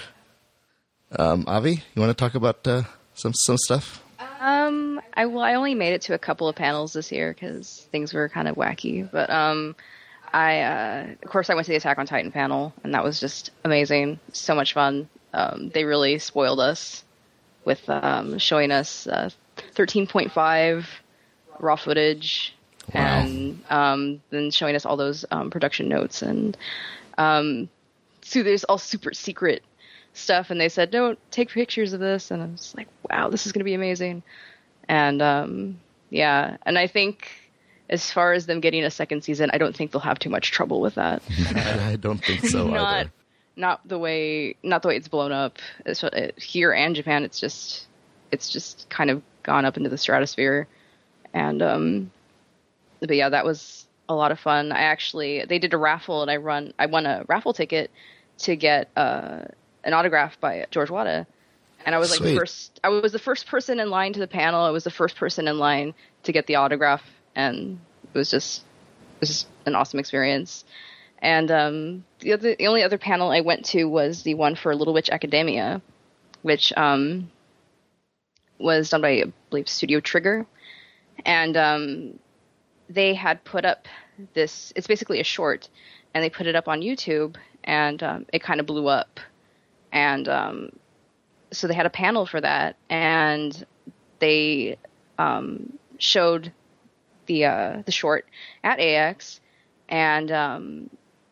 Um, Avi, you want to talk about uh, some some stuff? Um, I well, I only made it to a couple of panels this year because things were kind of wacky. But um, I uh, of course I went to the Attack on Titan panel, and that was just amazing, so much fun. Um, they really spoiled us with um, showing us uh, thirteen point five raw footage Wow. and um, then showing us all those um, production notes. And um, so there's all super secret stuff, and they said, "Don't take pictures of this," and I was like, "Wow, this is going to be amazing." And um, yeah, and I think as far as them getting a second season, I don't think they'll have too much trouble with that. I don't think so not, either. Not the way, not the way it's blown up it's, uh, here and Japan. It's just, it's just kind of gone up into the stratosphere. And um, but yeah, that was a lot of fun. I actually, they did a raffle, and I run, I won a raffle ticket to get uh, an autograph by George Wada. And I was like Sweet. the first, I was the first person in line to the panel. I was the first person in line to get the autograph. And it was just, it was just an awesome experience. And um, the other, the only other panel I went to was the one for Little Witch Academia, which um, was done by, I believe, Studio Trigger. And um, they had put up this, it's basically a short, and they put it up on YouTube, and um, it kind of blew up. And um, so they had a panel for that, and they um, showed the uh, the short at A X, and um,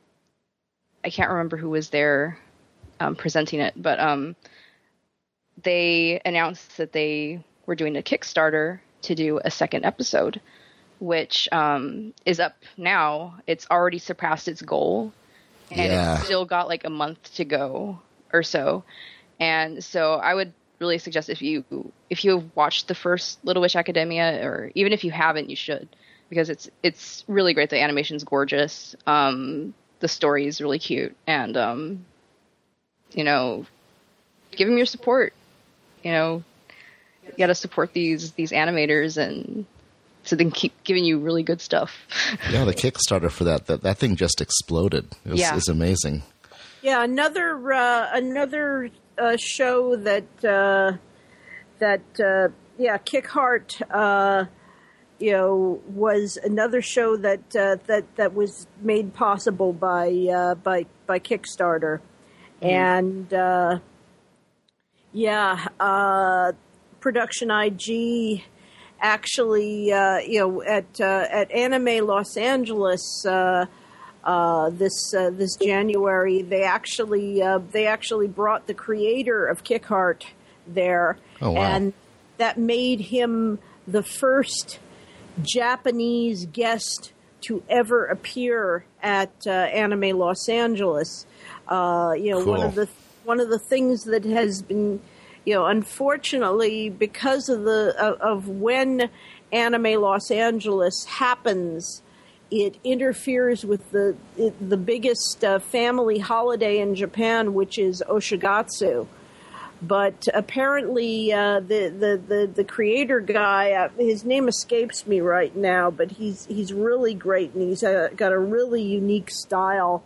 I can't remember who was there um, presenting it, but um, they announced that they were doing a Kickstarter to do a second episode, which um, is up now. It's already surpassed its goal, and Yeah. it's still got like a month to go or so. And so I would really suggest if you if you have watched the first Little Witch Academia, or even if you haven't, you should, because it's it's really great. The animation's gorgeous. Um, the story is really cute, and um, you know, give them your support. You know, you got to support these these animators, and so they can keep giving you really good stuff. Yeah, the Kickstarter for that, that, that thing just exploded. It was, Yeah. it was amazing. Yeah, another uh, another uh, show that uh, that uh, yeah, Kick Heart, uh, you know, was another show that uh, that that was made possible by uh, by by Kickstarter, and uh, yeah, uh, Production I G actually, uh, you know, at uh, at Anime Los Angeles. Uh, Uh, this uh, this January, they actually uh, they actually brought the creator of Kick Heart there, Oh, wow. and that made him the first Japanese guest to ever appear at uh, Anime Los Angeles. Uh, you know, one Cool. of the one of the things that has been, you know, unfortunately, because of the of, of when Anime Los Angeles happens, it interferes with the it, the biggest uh, family holiday in Japan, which is Oshigatsu. But apparently, uh, the, the, the, the creator guy, uh, his name escapes me right now, but he's he's really great, and he's uh, got a really unique style.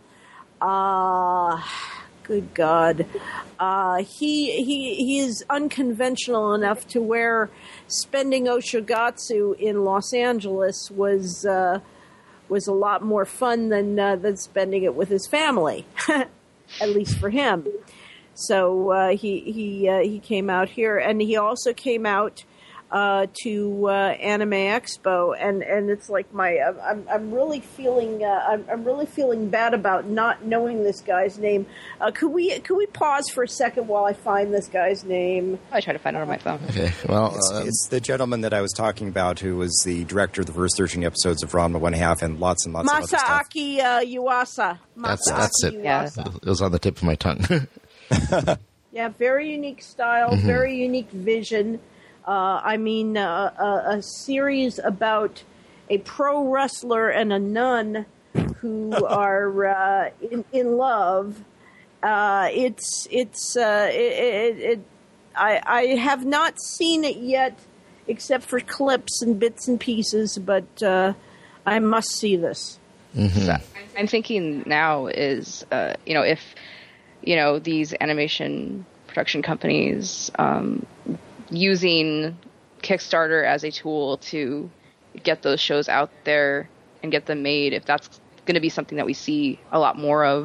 Uh, good God. Uh, he, he, he is unconventional enough to where spending Oshigatsu in Los Angeles was... Uh, was a lot more fun than uh, than spending it with his family, at least for him. So uh, he he uh, he came out here, and he also came out uh, to uh, Anime Expo, and, and it's like my I'm I'm really feeling uh, I'm I'm really feeling bad about not knowing this guy's name. Uh, could we could we pause for a second while I find this guy's name? I try to find it on my phone. Okay, well, It's, uh, it's the gentleman that I was talking about who was the director of the first thirteen episodes of Ranma One Half and lots and lots of other stuff. Masaaki uh, Yuasa. That's- Masaaki that's it. Yeah. Yuasa. it was on the tip of my tongue. Yeah, very unique style, very unique vision. Uh, I mean, uh, a, a series about a pro wrestler and a nun who are uh, in, in love. Uh, it's it's uh, it, it, it. I I have not seen it yet, except for clips and bits and pieces. But uh, I must see this. So I'm thinking now is, uh, you know, if, you know, these animation production companies um, using Kickstarter as a tool to get those shows out there and get them made, if that's going to be something that we see a lot more of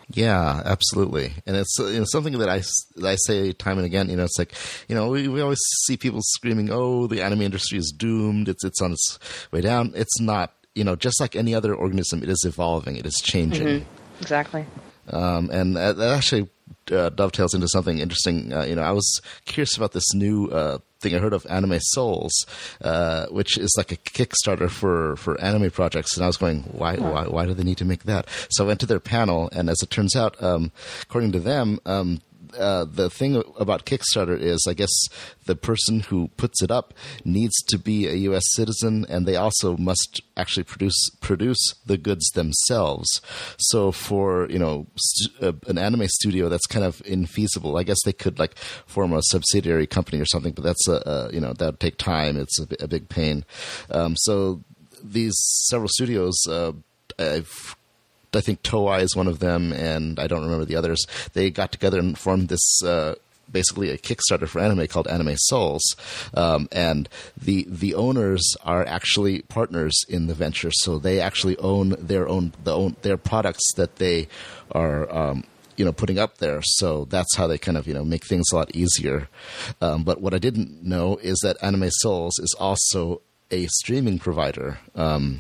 Yeah, absolutely. And it's uh, you know, something that I, that I say time and again. You know, it's like, you know, we, we always see people screaming, "Oh, the anime industry is doomed. It's it's on its way down." It's not. You know, just like any other organism, it is evolving. It is changing. Mm-hmm. Exactly. Um, and that, that actually uh, dovetails into something interesting. Uh, you know, I was curious about this new uh, thing I heard of, Anime Souls, uh, which is like a Kickstarter for, for anime projects. And I was going, why, why, why do they need to make that? So I went to their panel, and as it turns out, um, according to them, um, Uh, the thing about Kickstarter is, I guess, the person who puts it up needs to be a U S citizen, and they also must actually produce produce the goods themselves. So for, you know, st- uh, an anime studio, that's kind of infeasible. I guess they could like form a subsidiary company or something, but that's a, a you know, that would take time. It's a, a big pain. Um, so these several studios, uh, I've I think Toei is one of them, and I don't remember the others. They got together and formed this uh, basically a Kickstarter for anime called Anime Souls, um, and the the owners are actually partners in the venture, so they actually own their own the own their products that they are. Um, you know, putting up there. So that's how they kind of, you know, make things a lot easier. Um, but what I didn't know is that Anime Souls is also a streaming provider. Um,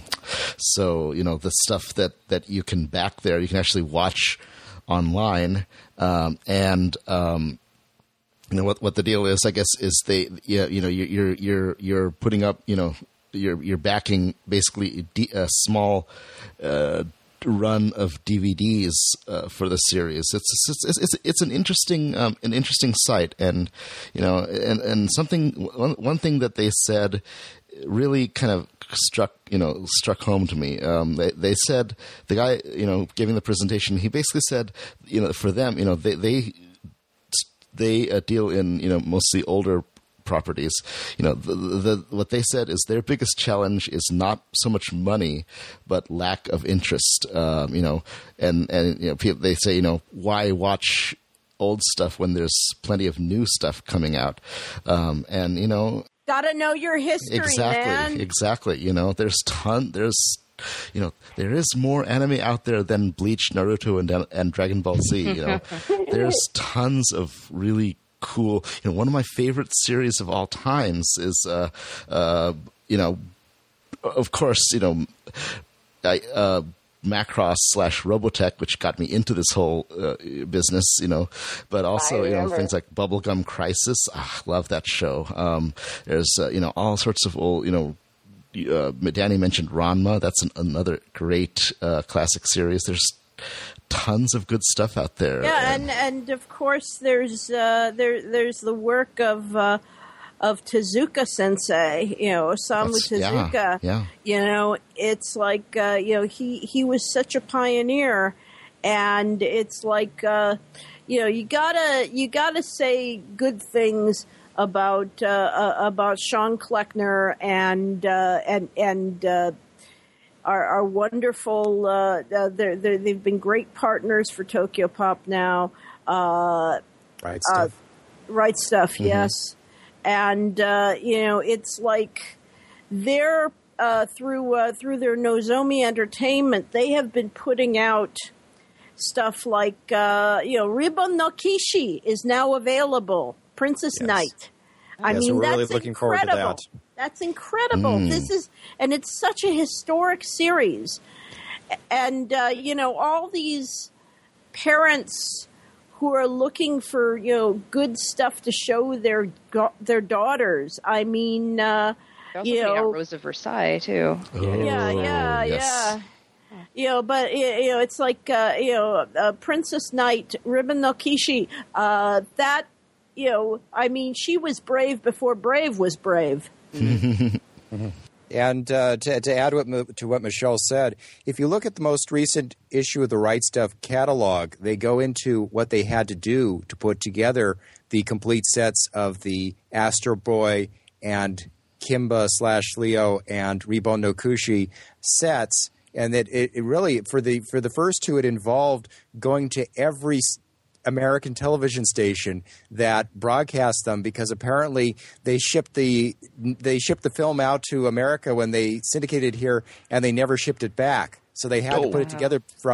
so, you know, the stuff that, that you can back there, you can actually watch online. Um, and, um, you know, what, what the deal is, I guess, is they, yeah, you know, you're, you're, you're putting up, you know, you're, you're backing basically a small, uh, run of D V Ds uh, for the series. It's it's it's it's, it's an interesting um, an interesting site, and you know, and and something one one thing that they said really kind of struck you know struck home to me. Um, they they said the guy you know giving the presentation, he basically said you know for them you know they they they uh, deal in you know mostly older properties. You know, the, the, what they said is their biggest challenge is not so much money, but lack of interest. Um, you know, and and you know, people, they say, you know, why watch old stuff when there's plenty of new stuff coming out? Um, and you know, gotta know your history, exactly, man. Exactly. You know, there's ton. There's You know, there is more anime out there than Bleach, Naruto, and and Dragon Ball Z. You know, there's tons of really cool. You know, one of my favorite series of all times is, uh, uh, you know, of course, you know, I, uh, Macross slash Robotech, which got me into this whole uh, business, you know, but also, you know, things like Bubblegum Crisis. Ah, love that show. Um, there's, uh, you know, all sorts of old, you know, uh, Danny mentioned Ranma. That's an, another great uh, classic series. There's tons of good stuff out there. Yeah, and and of course there's uh, there there's the work of uh, of Tezuka Sensei. You know, Osamu That's, Tezuka. Yeah, yeah. You know, it's like uh, you know he he was such a pioneer, and it's like uh, you know you gotta you gotta say good things about uh, uh, about Sean Kleckner and uh, and and. Uh, Are, are wonderful. Uh, uh, they're, they're, they've been great partners for Tokyo Pop now. Uh, right stuff. Uh, right stuff. Mm-hmm. Yes, and uh, you know it's like they're uh, through uh, through their Nozomi Entertainment. They have been putting out stuff like uh, you know Ribbon no Kishi is now available. Princess Yes. Knight. I yes, mean, we're that's really looking incredible. forward to that. That's incredible. Mm. This is, and it's such a historic series. And, uh, you know, all these parents who are looking for, you know, good stuff to show their their daughters. I mean, uh, also you know. Rose of Versailles, too. Oh, Yeah, yeah, yes. yeah. You know, but, you know, it's like, uh, you know, uh, Princess Knight, Ribbon no Kishi, uh, that, you know, I mean, she was brave before Brave was brave. Mm-hmm. And uh, to, to add what, to what Michelle said, if you look at the most recent issue of the Right Stuff catalog, they go into what they had to do to put together the complete sets of the Astro Boy and Kimba slash Leo and Ribbon no Kushi sets, and that it, it really for the for the first two, it involved going to every American television station that broadcast them, because apparently they shipped the they shipped the film out to America when they syndicated here, and they never shipped it back. So they had Oh. to put it together from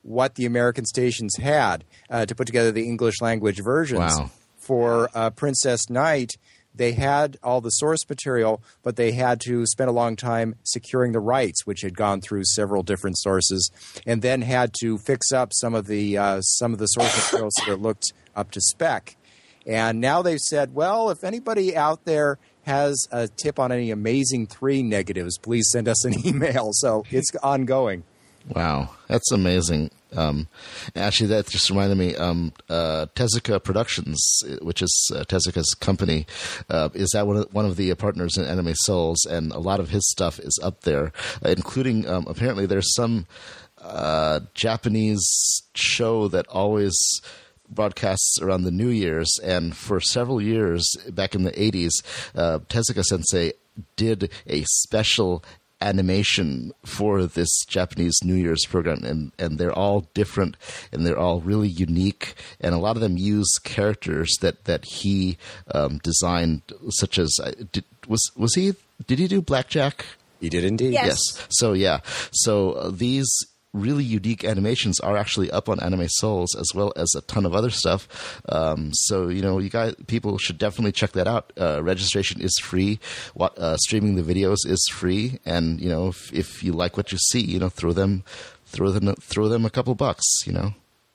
what the American stations had uh, to put together the English language versions. Wow. For uh, Princess Knight, they had all the source material, but they had to spend a long time securing the rights, which had gone through several different sources, and then had to fix up some of the uh, some of the source material so that it looked up to spec. And now they've said, well, if anybody out there has a tip on any Amazing three negatives, please send us an email. So it's ongoing. Wow, that's amazing. Um, actually, that just reminded me, um, uh, Tezuka Productions, which is uh, Tezuka's company, uh, is that one of, one of the partners in Anime Souls, and a lot of his stuff is up there, uh, including um, apparently there's some uh, Japanese show that always broadcasts around the New Year's, and for several years back in the eighties, uh, Tezuka Sensei did a special animation for this Japanese New Year's program, and, and they're all different and they're all really unique, and a lot of them use characters that that he um, designed, such as uh, did, was was he did he do Blackjack? He did indeed. Yes. Yes. So yeah. So uh, these really unique animations are actually up on Anime Souls, as well as a ton of other stuff. Um, so, you know, you guys, people should definitely check that out. Uh, registration is free. What, uh, streaming the videos is free. And, you know, if, if you like what you see, you know, throw them, throw them, throw them a couple bucks, you know,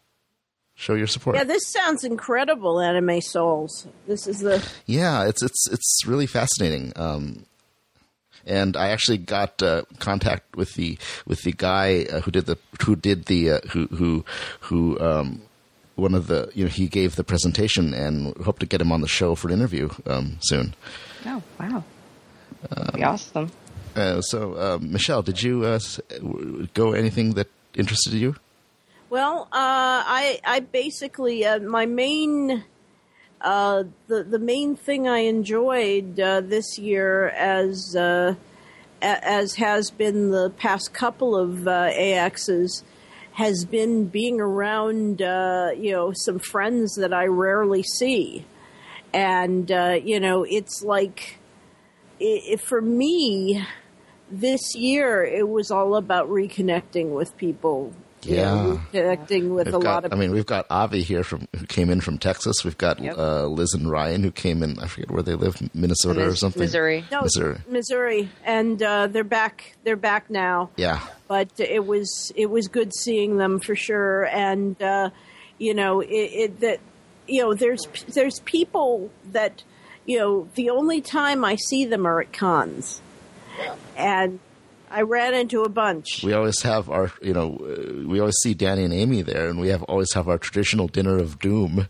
show your support. Yeah, this sounds incredible, Anime Souls. This is the... Yeah, it's, it's, it's really fascinating. Um, And I actually got uh, contact with the with the guy uh, who did the who did the uh, who who who um, one of the you know he gave the presentation, and hope to get him on the show for an interview um, soon. Oh wow, that'd be awesome. Uh, so uh, Michelle, did you uh, go anything that interested you? Well, uh, I I basically uh, my main. Uh, the the main thing I enjoyed uh, this year, as uh, a- as has been the past couple of uh, A Xs, has been being around uh, you know some friends that I rarely see, and uh, you know it's like it, it, for me this year it was all about reconnecting with people. You Yeah. know, connecting with We've a got, lot of I mean, we've got Avi here from who came in from Texas. We've got Yep. uh, Liz and Ryan who came in. I forget where they live, Minnesota or Mis- something. Missouri. No, Missouri. Missouri, and uh, they're back. They're back now. Yeah. But it was it was good seeing them for sure, and uh, you know it, it that you know there's there's people that you know the only time I see them are at cons, and I ran into a bunch. We always have our, you know, uh, we always see Danny and Amy there, and we have always have our traditional dinner of doom.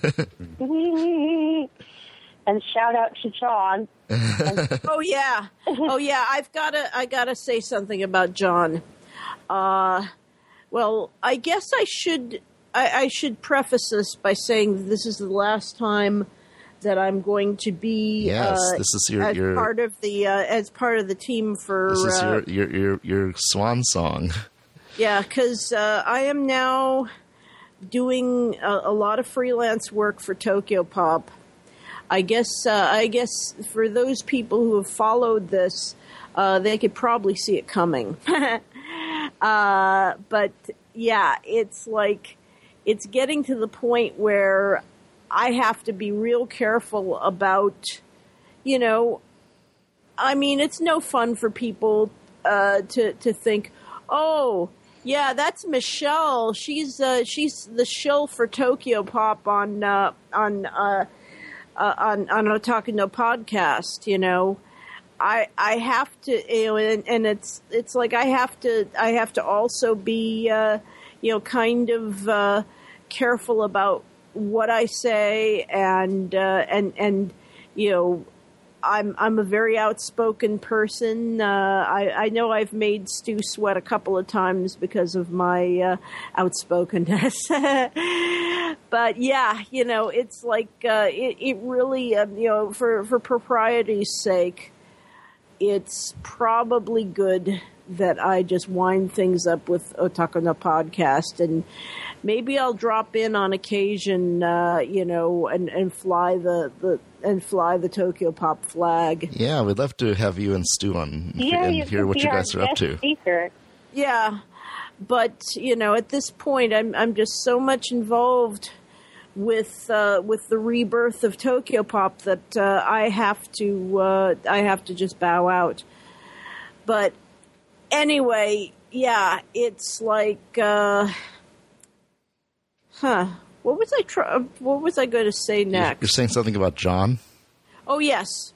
And shout out to John. Oh yeah, oh yeah. I've gotta I gotta say something about John. Uh, well, I guess I should I, I should preface this by saying that this is the last time that I'm going to be Yes, uh, this is your- as your- part of the uh, as part of the team for This is uh, your, your your your swan song. yeah, because uh, I am now doing a, a lot of freelance work for Tokyo Pop. I guess uh, I guess for those people who have followed this, uh, they could probably see it coming. uh, but yeah, it's like it's getting to the point where I have to be real careful about, you know, I mean, it's no fun for people uh, to to think, oh, yeah, that's Michelle. She's uh, she's the shill for Tokyo Pop on uh, on uh, uh, on on Otaku no Podcast. You know, I I have to, you know, and, and it's it's like I have to I have to also be uh, you know kind of uh, careful about what I say, and uh, and and you know, I'm I'm a very outspoken person. Uh, I I know I've made Stu sweat a couple of times because of my uh, outspokenness. But yeah, you know, it's like uh, it it really um, you know for for propriety's sake, it's probably good that I just wind things up with Otaku no Podcast, and maybe I'll drop in on occasion, uh, you know, and, and fly the, the and fly the Tokyo Pop flag. Yeah, we'd love to have you and Stu on Yeah, and you hear could what be you our guys are up guest to. Speaker. Yeah, but you know, at this point, I'm I'm just so much involved with uh, with the rebirth of Tokyopop that uh, I have to uh, I have to just bow out. But anyway, yeah, it's like, uh, huh? What was I try- What was I going to say next? You're saying something about John? Oh yes,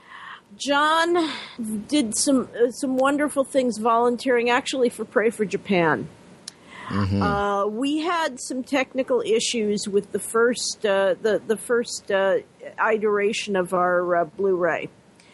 John did some uh, some wonderful things volunteering actually for Pray for Japan. Mm-hmm. Uh, we had some technical issues with the first uh, the the first uh, iteration of our uh, Blu-ray,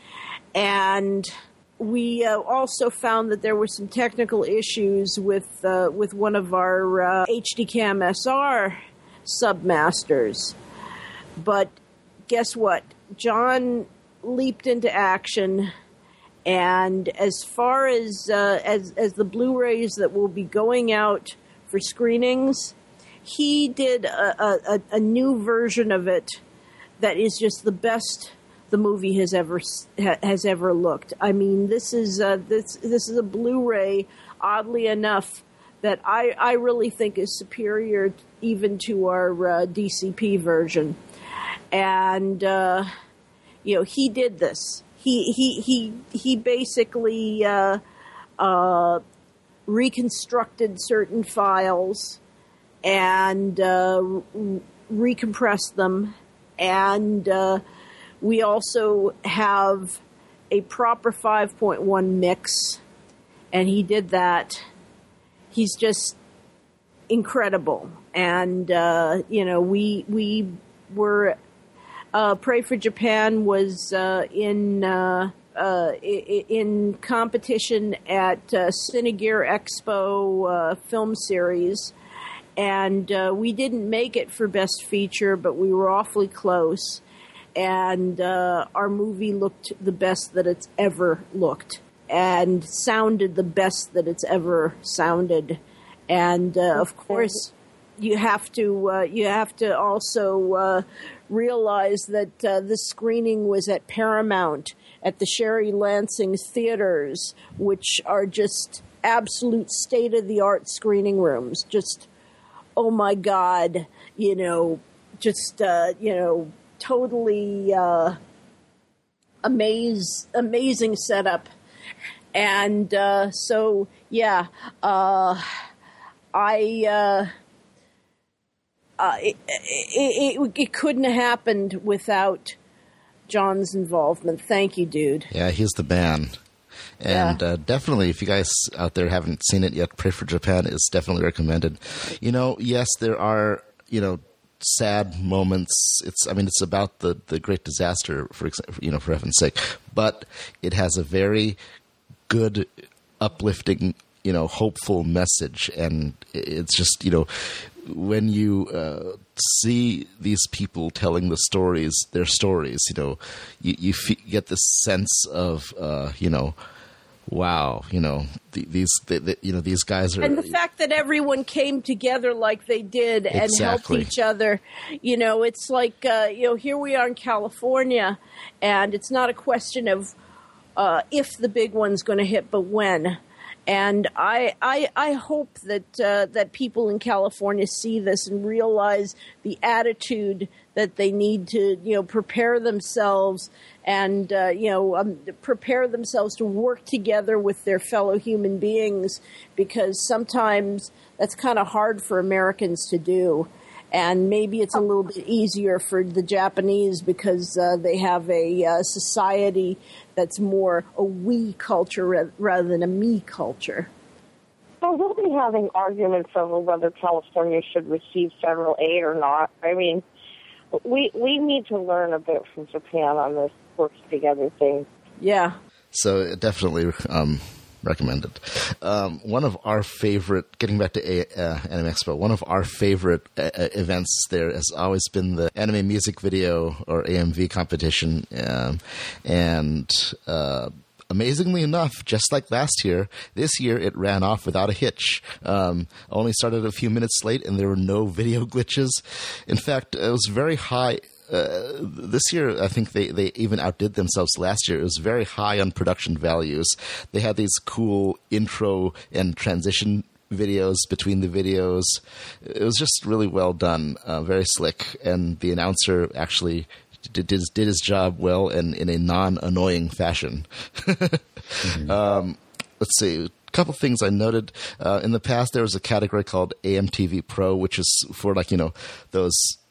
and we uh, also found that there were some technical issues with uh, with one of our uh, H D Cam S R submasters. But guess what? John leaped into action, and as far as uh, as as the Blu-rays that will be going out for screenings, he did a, a, a new version of it that is just the best the movie has ever has ever looked. I mean, this is uh, this this is a Blu-ray, oddly enough, that I, I really think is superior even to our uh, D C P version. And uh, you know, he did this. He he he he basically uh, uh, reconstructed certain files and uh, re- recompressed them, and uh, we also have a proper five point one mix, and he did that. He's just incredible, and uh, you know, we we were uh, Pray for Japan was uh, in. Uh, Uh, in competition at uh, Cinegear Expo uh, film series, and uh, we didn't make it for Best Feature, but we were awfully close, and uh, our movie looked the best that it's ever looked, and sounded the best that it's ever sounded, and uh, of course, you have to uh, you have to also uh, realize that uh, this screening was at Paramount, at the Sherry Lansing Theaters, which are just absolute state-of-the-art screening rooms. Just, oh my God, you know, just, uh, you know, totally uh, amaze, amazing setup. And uh, so, yeah, uh, I... Uh, uh, it, it, it, it couldn't have happened without John's involvement. Thank you, dude. Yeah, he's the man. And Yeah. uh, definitely, if you guys out there haven't seen it yet, Pray for Japan is definitely recommended. You know, yes, there are, you know, sad moments. It's, I mean, it's about the, the great disaster, for example, you know, for heaven's sake. But it has a very good, uplifting, you know, hopeful message. And it's just, you know, when you uh, see these people telling the stories, their stories, you know, you, you f- get this sense of, uh, you know, wow, you know, th- these, th- th- you know, these guys are, and the fact that everyone came together like they did and Exactly. helped each other, you know, it's like, uh, you know, here we are in California, and it's not a question of uh, if the big one's going to hit, but when. And I, I, I hope that uh, that people in California see this and realize the attitude that they need to, you know, prepare themselves and uh, you know um, prepare themselves to work together with their fellow human beings, because sometimes that's kind of hard for Americans to do. And maybe it's a little bit easier for the Japanese because uh, they have a uh, society that's more a we culture ra- rather than a me culture. So we'll be having arguments over whether California should receive federal aid or not. I mean, we we need to learn a bit from Japan on this works together thing. Yeah. so definitely um, recommended. Um, one of our favorite, getting back to a, uh, Anime Expo, one of our favorite uh, events there has always been the anime music video or A M V competition. Um, and uh, amazingly enough, just like last year, this year it ran off without a hitch. Um, only started a few minutes late, and there were no video glitches. In fact, it was very high. Uh, this year, I think they, they even outdid themselves last year. It was very high on production values. They had these cool intro and transition videos between the videos. It was just really well done, uh, very slick, and the announcer actually did, did, did his job well and in a non-annoying fashion. mm-hmm. um, let's see. Couple things I noted. Uh, in the past, there was a category called A M T V Pro, which is for, like, you know, those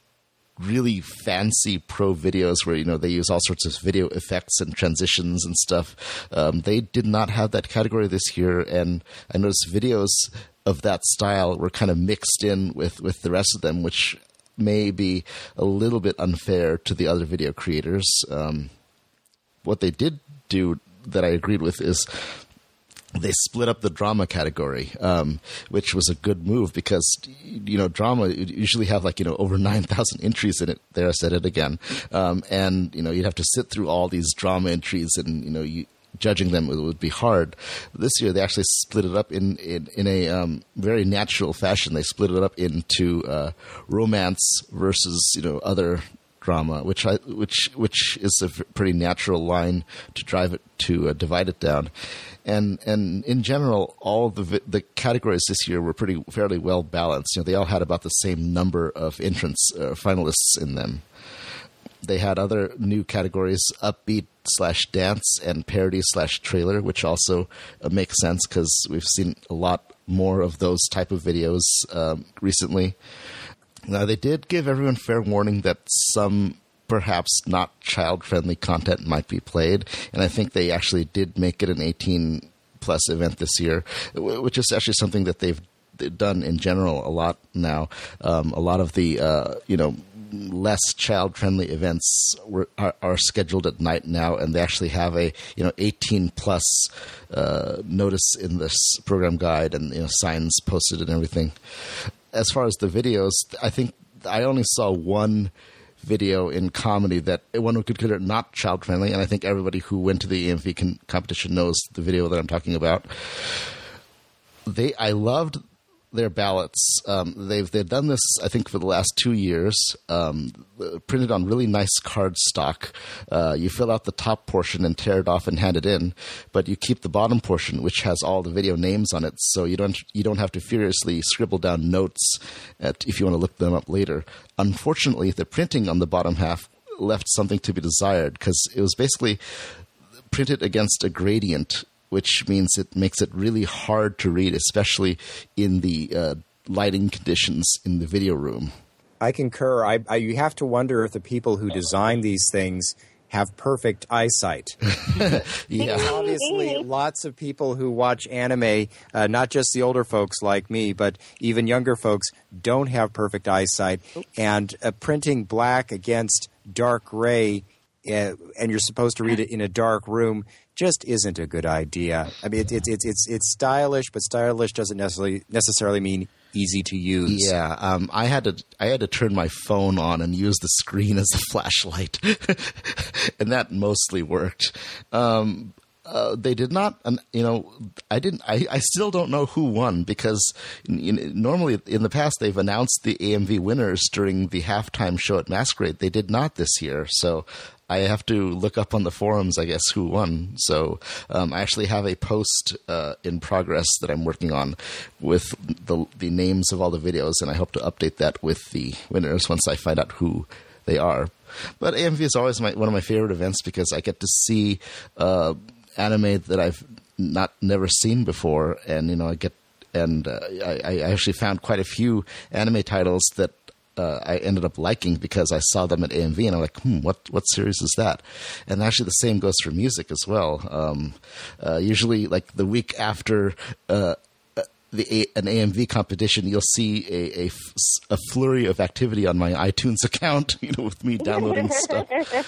really fancy pro videos where, you know, they use all sorts of video effects and transitions and stuff. Um, they did not have that category this year, and I noticed videos of that style were kind of mixed in with, with the rest of them, which may be a little bit unfair to the other video creators. Um, what they did do that I agreed with is they split up the drama category, um, which was a good move because, you know, drama usually have, like, you know, over nine thousand entries in it. There, I said it again. Um, and, you know, you'd have to sit through all these drama entries and, you know, you, judging them it would be hard. This year they actually split it up in, in, in a um, very natural fashion. They split it up into uh, romance versus, you know, other drama, which I which which is a pretty natural line to drive it to uh, divide it down, and and in general, all of the the categories this year were pretty fairly well balanced. You know, they all had about the same number of entrants, uh, finalists in them. They had other new categories: upbeat slash dance and parody slash trailer, which also uh, makes sense because we've seen a lot more of those type of videos um, recently. Now, they did give everyone fair warning that some perhaps not child-friendly content might be played, and I think they actually did make it an eighteen plus event this year, which is actually something that they've done in general a lot now. Um, a lot of the, uh, you know, less child-friendly events were, are, are scheduled at night now, and they actually have a, you know, eighteen plus uh, notice in this program guide and, you know, signs posted and everything. As far as the videos, I think I only saw one video in comedy that one would consider not child-friendly, and I think everybody who went to the A M V con- competition knows the video that I'm talking about. They, I loved their ballots. Um, they've they've done this, I think, for the last two years. Um, printed on really nice cardstock. Uh, you fill out the top portion and tear it off and hand it in, but you keep the bottom portion, which has all the video names on it, so you don't you don't have to furiously scribble down notes at, if you want to look them up later. Unfortunately, the printing on the bottom half left something to be desired because it was basically printed against a gradient, which means it makes it really hard to read, especially in the uh, lighting conditions in the video room. I concur. I, I, you have to wonder if the people who design these things have perfect eyesight. Yeah. Obviously, lots of people who watch anime, uh, not just the older folks like me, but even younger folks, don't have perfect eyesight. And uh, printing black against dark gray, uh, and you're supposed to read it in a dark room, just isn't a good idea. I mean, it's it's it's it's, it's stylish, but stylish doesn't necessarily necessarily mean easy to use. Yeah, um, I had to I had to turn my phone on and use the screen as a flashlight, and that mostly worked. Um, uh, they did not, um, you know, I didn't. I, I still don't know who won because in, in, normally in the past they've announced the A M V winners during the halftime show at Masquerade. They did not this year, so I have to look up on the forums, I guess, who won. So um, I actually have a post uh, in progress that I'm working on with the the names of all the videos, and I hope to update that with the winners once I find out who they are. But A M V is always my, one of my favorite events because I get to see uh, anime that I've not never seen before, and you know I get and uh, I, I actually found quite a few anime titles that Uh, I ended up liking because I saw them at A M V, and I'm like, hmm, what what series is that? And actually the same goes for music as well. Um, uh, usually, like the week after uh, the a- an A M V competition, you'll see a, a, a flurry of activity on my iTunes account, you know, with me downloading stuff.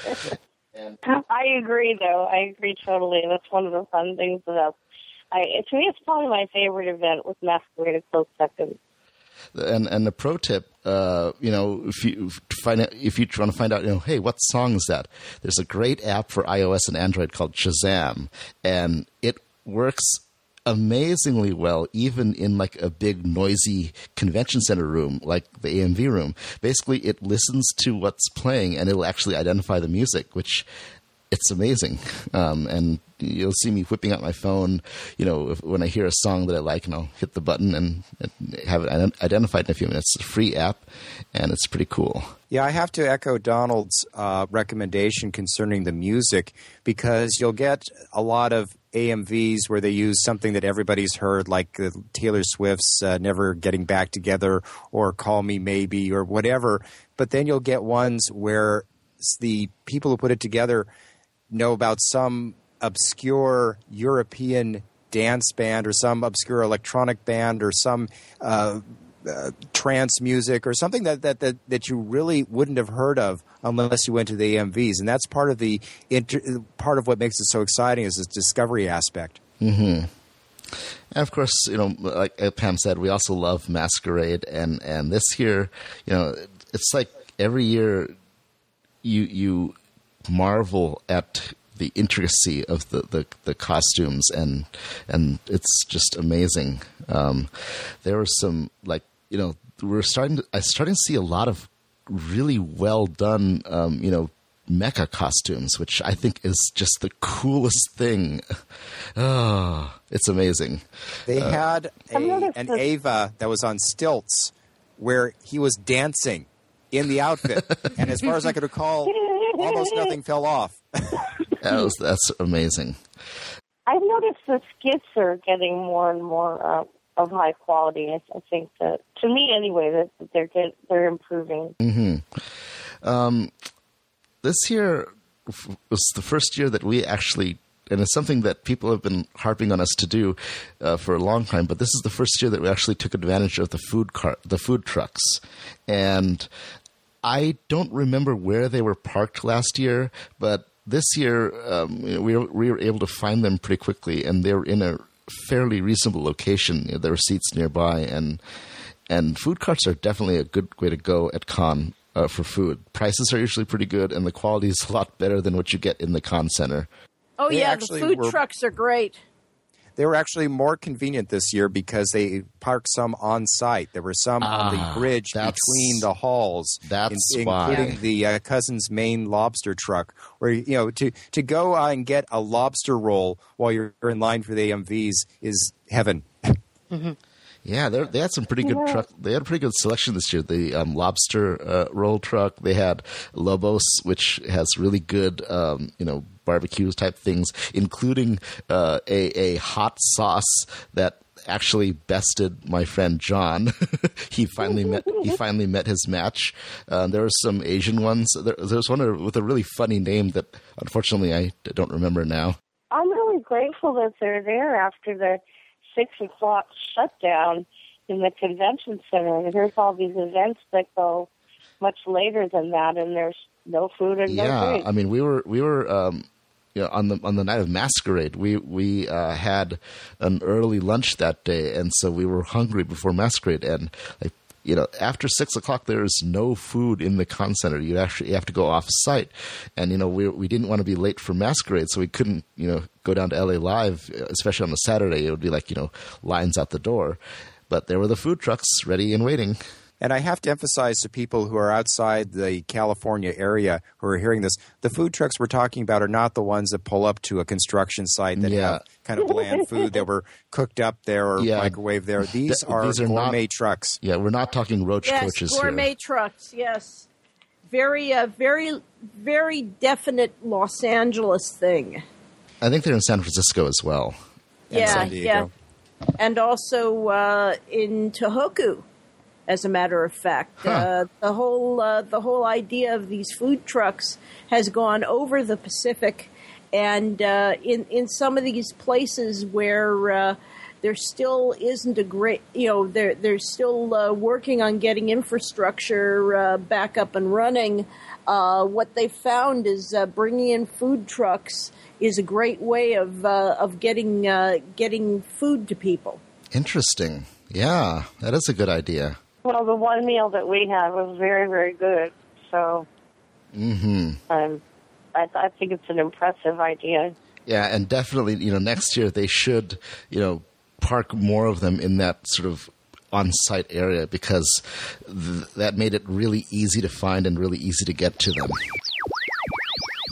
And I agree, though. I agree totally. That's one of the fun things about. I, to me, it's probably my favorite event with Masquerade a close second. And and the pro tip, uh, you know, if you find out, if you want to find out, you know, hey, what song is that? There's a great app for iOS and Android called Shazam, and it works amazingly well, even in like a big noisy convention center room like the A M V room. Basically, it listens to what's playing and it'll actually identify the music, which it's amazing. Um, and you'll see me whipping out my phone, you know, if, when I hear a song that I like, and I'll hit the button and, and have it identified in a few minutes. It's a free app, and it's pretty cool. Yeah, I have to echo Donald's uh, recommendation concerning the music, because you'll get a lot of A M Vs where they use something that everybody's heard, like uh, Taylor Swift's uh, Never Getting Back Together or Call Me Maybe or whatever. But then you'll get ones where the people who put it together know about some obscure European dance band or some obscure electronic band or some uh, uh, trance music or something that, that, that, that you really wouldn't have heard of unless you went to the A M Vs. And that's part of the inter- part of what makes it so exciting is this discovery aspect. Mm-hmm. And of course, you know, like Pam said, we also love Masquerade. And, and this year, you know, it's like every year you you marvel at the intricacy of the, the, the costumes, and and it's just amazing. Um, there were some, like, you know, we're starting to, I'm starting to see a lot of really well done, um, you know, mecha costumes, which I think is just the coolest thing. Oh, it's amazing. They uh, had a, an Ava that was on stilts where he was dancing in the outfit, and as far as I could recall, almost nothing fell off. That was, that's amazing. I've noticed the skits are getting more and more uh, of high quality. I, I think that, to me anyway, that they're get, they're improving. Mm-hmm. Um, this year was the first year that we actually, and it's something that people have been harping on us to do uh, for a long time, but this is the first year that we actually took advantage of the food cart, the food trucks. And I don't remember where they were parked last year, but this year um, we, were, we were able to find them pretty quickly, and they were in a fairly reasonable location. You know, there were seats nearby, and and food carts are definitely a good way to go at con uh, for food. Prices are usually pretty good, and the quality is a lot better than what you get in the con center. Oh, They yeah, the actually food were- trucks are great. They were actually more convenient this year because they parked some on site. There were some on Ah, the bridge that's- between the halls, that's in- why. including the uh, Cousin's Maine lobster truck. Where you know to to go uh, and get a lobster roll while you're in line for the A M Vs is heaven. Yeah, they they had some pretty good truck. They had a pretty good selection this year. The um, lobster uh, roll truck. They had Lobos, which has really good, um, you know, barbecue type things, including uh, a a hot sauce that actually bested my friend John. he finally met he finally met his match. Uh, there were some Asian ones. There, there was one with a really funny name that unfortunately I don't remember now. I'm really grateful that they're there after the six o'clock shutdown in the convention center. There's all these events that go much later than that, and there's no food and no Yeah, drink. I mean, we were we were um, you know, on the on the night of Masquerade. We we uh, had an early lunch that day, and so we were hungry before Masquerade. And like, you know, after six o'clock, there is no food in the con center. You actually have to go off site, and you know, we we didn't want to be late for Masquerade, so we couldn't, you know, go down to L A Live, especially on a Saturday. It would be like, you know, lines out the door. But there were the food trucks ready and waiting. And I have to emphasize to people who are outside the California area who are hearing this, the food trucks we're talking about are not the ones that pull up to a construction site that Yeah. have kind of bland food that were cooked up there or Yeah. microwaved there. These Th- are, these are gourmet not- trucks. Yeah, we're not talking roach Yes, coaches gourmet here. trucks. Yes, very, uh, very, very definite Los Angeles thing. I think they're in San Francisco as well. And yeah, San Diego. yeah, and also uh, in Tohoku. As a matter of fact, Huh. uh, the whole uh, the whole idea of these food trucks has gone over the Pacific, and uh, in in some of these places where uh, there still isn't a great, you know, they're they're still uh, working on getting infrastructure uh, back up and running. Uh, what they found is uh, bringing in food trucks is a great way of uh, of getting uh, getting food to people. Interesting. Yeah, that is a good idea. Well, the one meal that we had was very, very good. So Mm-hmm. um, I, I think it's an impressive idea. Yeah, and definitely, you know, next year they should, you know, park more of them in that sort of on-site area because th- that made it really easy to find and really easy to get to them.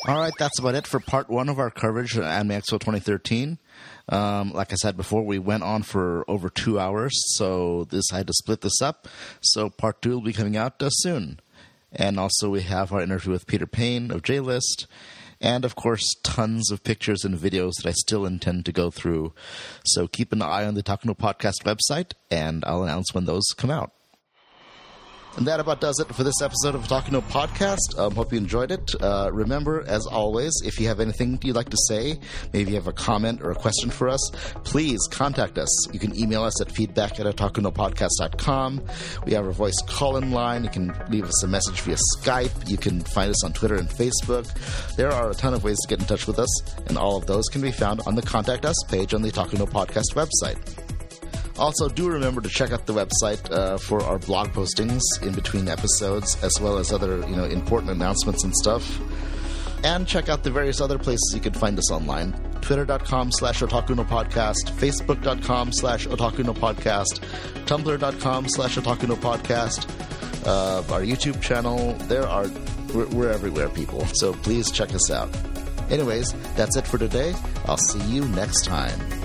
All right, that's about it for part one of our coverage of Anime Expo twenty thirteen. Um, like I said before, we went on for over two hours, so this I had to split this up. So part two will be coming out uh, soon. And also we have our interview with Peter Payne of J-List, and of course tons of pictures and videos that I still intend to go through. So keep an eye on the Otaku no Podcast website, and I'll announce when those come out. And that about does it for this episode of Otaku no Podcast. Um, hope you enjoyed it. Uh, remember, as always, if you have anything you'd like to say, maybe you have a comment or a question for us, please contact us. You can email us at feedback at otaku no podcast dot com. We have a voice call-in line. You can leave us a message via Skype. You can find us on Twitter and Facebook. There are a ton of ways to get in touch with us, and all of those can be found on the Contact Us page on the Otaku no Podcast website. Also, do remember to check out the website uh, for our blog postings in between episodes, as well as other, you know, important announcements and stuff. And check out the various other places you can find us online. Twitter.com slash Otaku no Podcast, Facebook.com slash Otaku no Podcast, Tumblr.com slash Otaku no Podcast, uh, our YouTube channel. There are, we're, we're everywhere, people. So please check us out. Anyways, that's it for today. I'll see you next time.